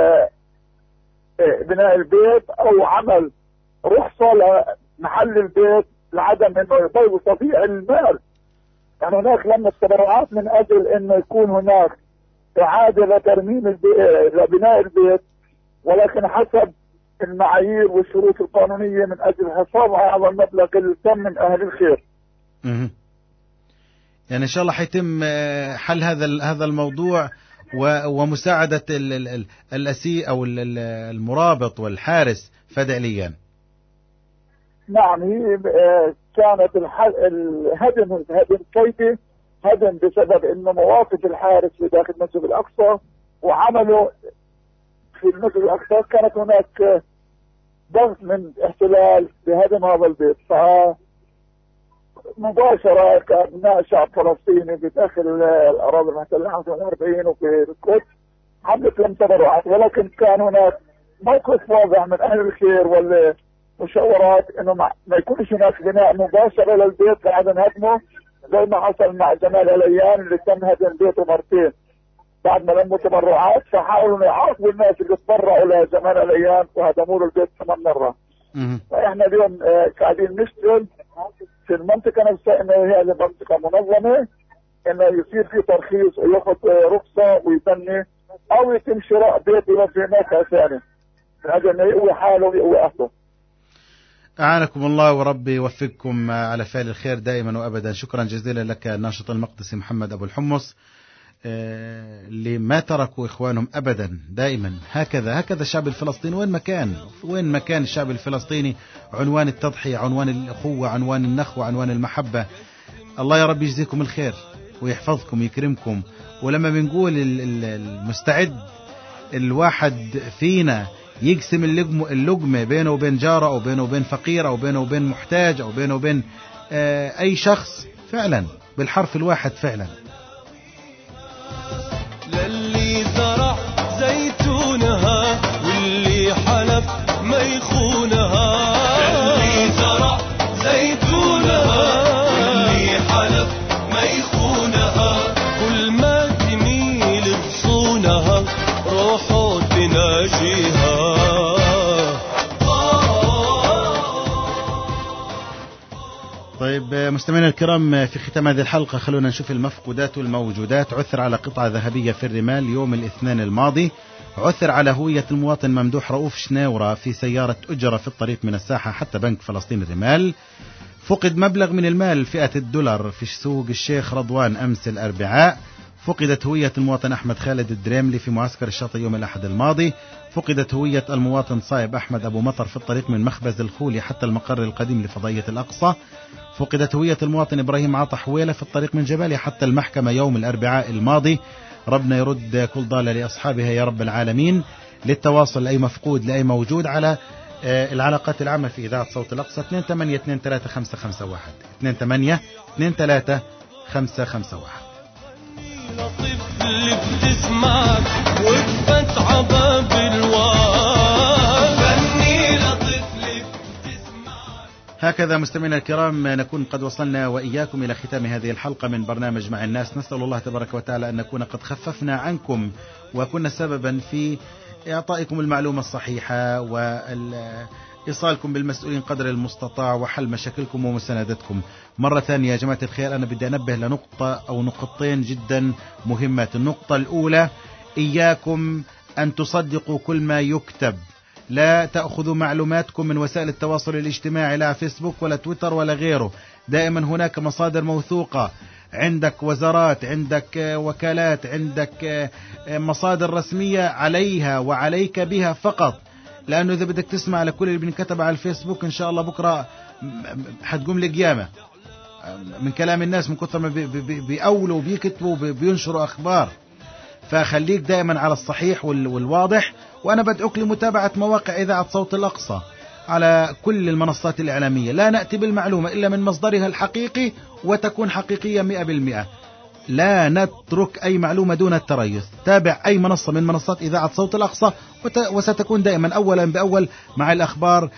بناء البيت أو عمل رخصة لمحل البيت لعدم أنه يضيع تضييع المال. يعني هناك لما التبرعات من أجل أنه يكون هناك إعادة لترميم لبناء البيت، ولكن حسب المعايير والشروط القانونية من أجل حفاظها على المبلغ اللي تم من أهل الخير. يعني إن شاء الله حيتم حل هذا الموضوع ومساعدة الأسيء أو المرابط والحارس فادي عليان. نعم، هي كانت الهدم كيفي هدم بسبب انه مواقف الحارس في داخل المسجد الاقصى وعمله في المسجد الاقصى، كانت هناك ضغط من احتلال بهدم هذا البيت. فمباشرة كأبناء شعب فلسطيني بداخل الأراضي المحتلة عام 48 وفي القدس حملت لهم تبرعات، ولكن كان هناك موقف واضح من أهل الخير والمشاورات إنه ما يكونش هناك بناء مباشرة للبيت لعدم هدمه، زي ما حصل مع جمال عليان اللي تم هدم بيته مرتين بعد ما لموا تبرعات، فحاولوا يعاقبوا الناس اللي تبرعوا لجمال عليان وهدموا له البيت 8 مرات. فاحنا اليوم قاعدين نشتغل في المنطقه نفسها انه هي منطقه منظمه، انه يصير في ترخيص وياخذ رخصه ويبني او يتم شراء بيت له في موقع ثاني من اجل انه يقوي حاله ويقوي اهله. أعانكم الله وربي يوفقكم على فعل الخير دائما وأبدا. شكرا جزيلا لك الناشط المقدسي محمد أبو الحمص، لما تركوا إخوانهم أبدا. دائما هكذا الشعب الفلسطيني وين ما كان الشعب الفلسطيني عنوان التضحية، عنوان الأخوة، عنوان النخوة، عنوان المحبة. الله يا رب يجزيكم الخير ويحفظكم ويكرمكم. ولما بنقول المستعد الواحد فينا يقسم اللقمة بينه وبين جاره أو بينه وبين فقير أو بينه وبين محتاج أو بينه وبين أي شخص، فعلا بالحرف الواحد فعلا. للي زرع زيتونها واللي حلف ما يخونها، للي زرع زيتونها واللي حلف ما يخونها، كل ما تميل غصونها روحوا تناجيها. طيب مستمعينا الكرام، في ختام هذه الحلقة خلونا نشوف المفقودات والموجودات. عثر على قطعة ذهبية في الرمال يوم الاثنين الماضي. عثر على هوية المواطن ممدوح رؤوف شناورة في سيارة أجرة في الطريق من الساحة حتى بنك فلسطين الرمال. فقد مبلغ من المال فئة $1 في سوق الشيخ رضوان أمس الأربعاء. فقدت هوية المواطن أحمد خالد الدريملي في معسكر الشاطئ يوم الأحد الماضي. فقدت هوية المواطن صايب أحمد أبو مطر في الطريق من مخبز الخولي حتى المقر القديم لفضائية الأقصى. فقدت هوية المواطن إبراهيم عطا حويلة في الطريق من جباليا حتى المحكمة يوم الأربعاء الماضي. ربنا يرد كل ضالة لأصحابها يا رب العالمين. للتواصل لأي مفقود لأي موجود على العلاقات العامة في إذاعة صوت الأقصى 28233551 28233551. اللي بتسمعك وقفت عباب الواد، فني لطفل بتسمعك. هكذا مستمعينا الكرام نكون قد وصلنا وإياكم إلى ختام هذه الحلقة من برنامج مع الناس. نسأل الله تبارك وتعالى أن نكون قد خففنا عنكم وكنا سببا في إعطائكم المعلومة الصحيحة وإيصالكم بالمسؤولين قدر المستطاع وحل مشاكلكم ومساندتكم. مرة ثانية يا جماعة الخير، أنا بدي أنبه لنقطة أو نقطتين جدا مهمات. النقطة الأولى، إياكم أن تصدقوا كل ما يكتب. لا تأخذوا معلوماتكم من وسائل التواصل الاجتماعي، لا فيسبوك ولا تويتر ولا غيره. دائما هناك مصادر موثوقة، عندك وزارات، عندك وكالات، عندك مصادر رسمية عليها وعليك بها فقط. لأنه إذا بدك تسمع لكل اللي بنكتب على الفيسبوك إن شاء الله بكرة حتقوم لقيامة من كلام الناس، من كثر ما بيأولوا وبيكتبوا بينشروا أخبار. فخليك دائما على الصحيح والواضح. وأنا بدعوك لمتابعة مواقع إذاعة صوت الأقصى على كل المنصات الإعلامية. لا نأتي بالمعلومة إلا من مصدرها الحقيقي وتكون حقيقية 100%. لا نترك أي معلومة دون التريث. تابع أي منصة من منصات إذاعة صوت الأقصى وستكون دائما أولا بأول مع الأخبار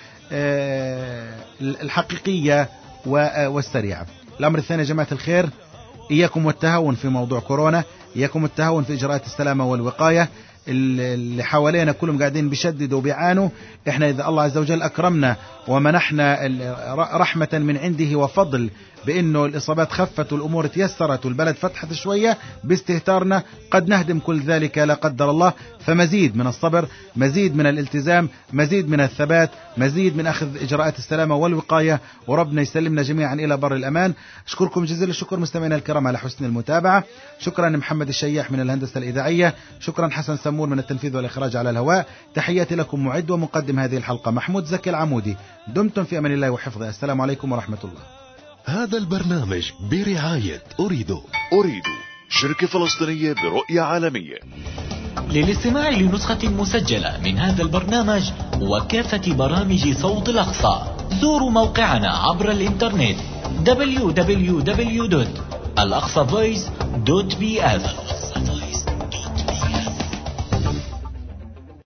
الحقيقية والسريعة. الأمر الثاني يا جماعة الخير، إياكم والتهاون في موضوع كورونا، إياكم التهاون في إجراءات السلامة والوقاية. اللي حوالينا كلهم قاعدين بيشددوا وبيعانوا. إحنا إذا الله عز وجل أكرمنا ومنحنا رحمة من عنده وفضل بأنه الإصابات خفت والأمور تيسرت والبلد فتحت شوية، باستهتارنا قد نهدم كل ذلك لا قدر الله. فمزيد من الصبر، مزيد من الالتزام، مزيد من الثبات، مزيد من أخذ إجراءات السلامة والوقاية، وربنا يسلمنا جميعا إلى بر الأمان. أشكركم جزيل الشكر مستمعينا الكرام على حسن المتابعة. شكرا محمد الشياح من الهندسة الإذاعية، شكرا حسن سمور من التنفيذ والإخراج على الهواء. تحياتي لكم معد ومقدم هذه الحلقة محمود زكي العمودي. دمتم في أمان الله وحفظه. السلام عليكم ورحمة الله. هذا البرنامج برعاية أريدو شركة فلسطينية برؤية عالمية. للاستماع لنسخة مسجلة من هذا البرنامج وكافة برامج صوت الأقصى زوروا موقعنا عبر الإنترنت www.alaqsavoice.bf.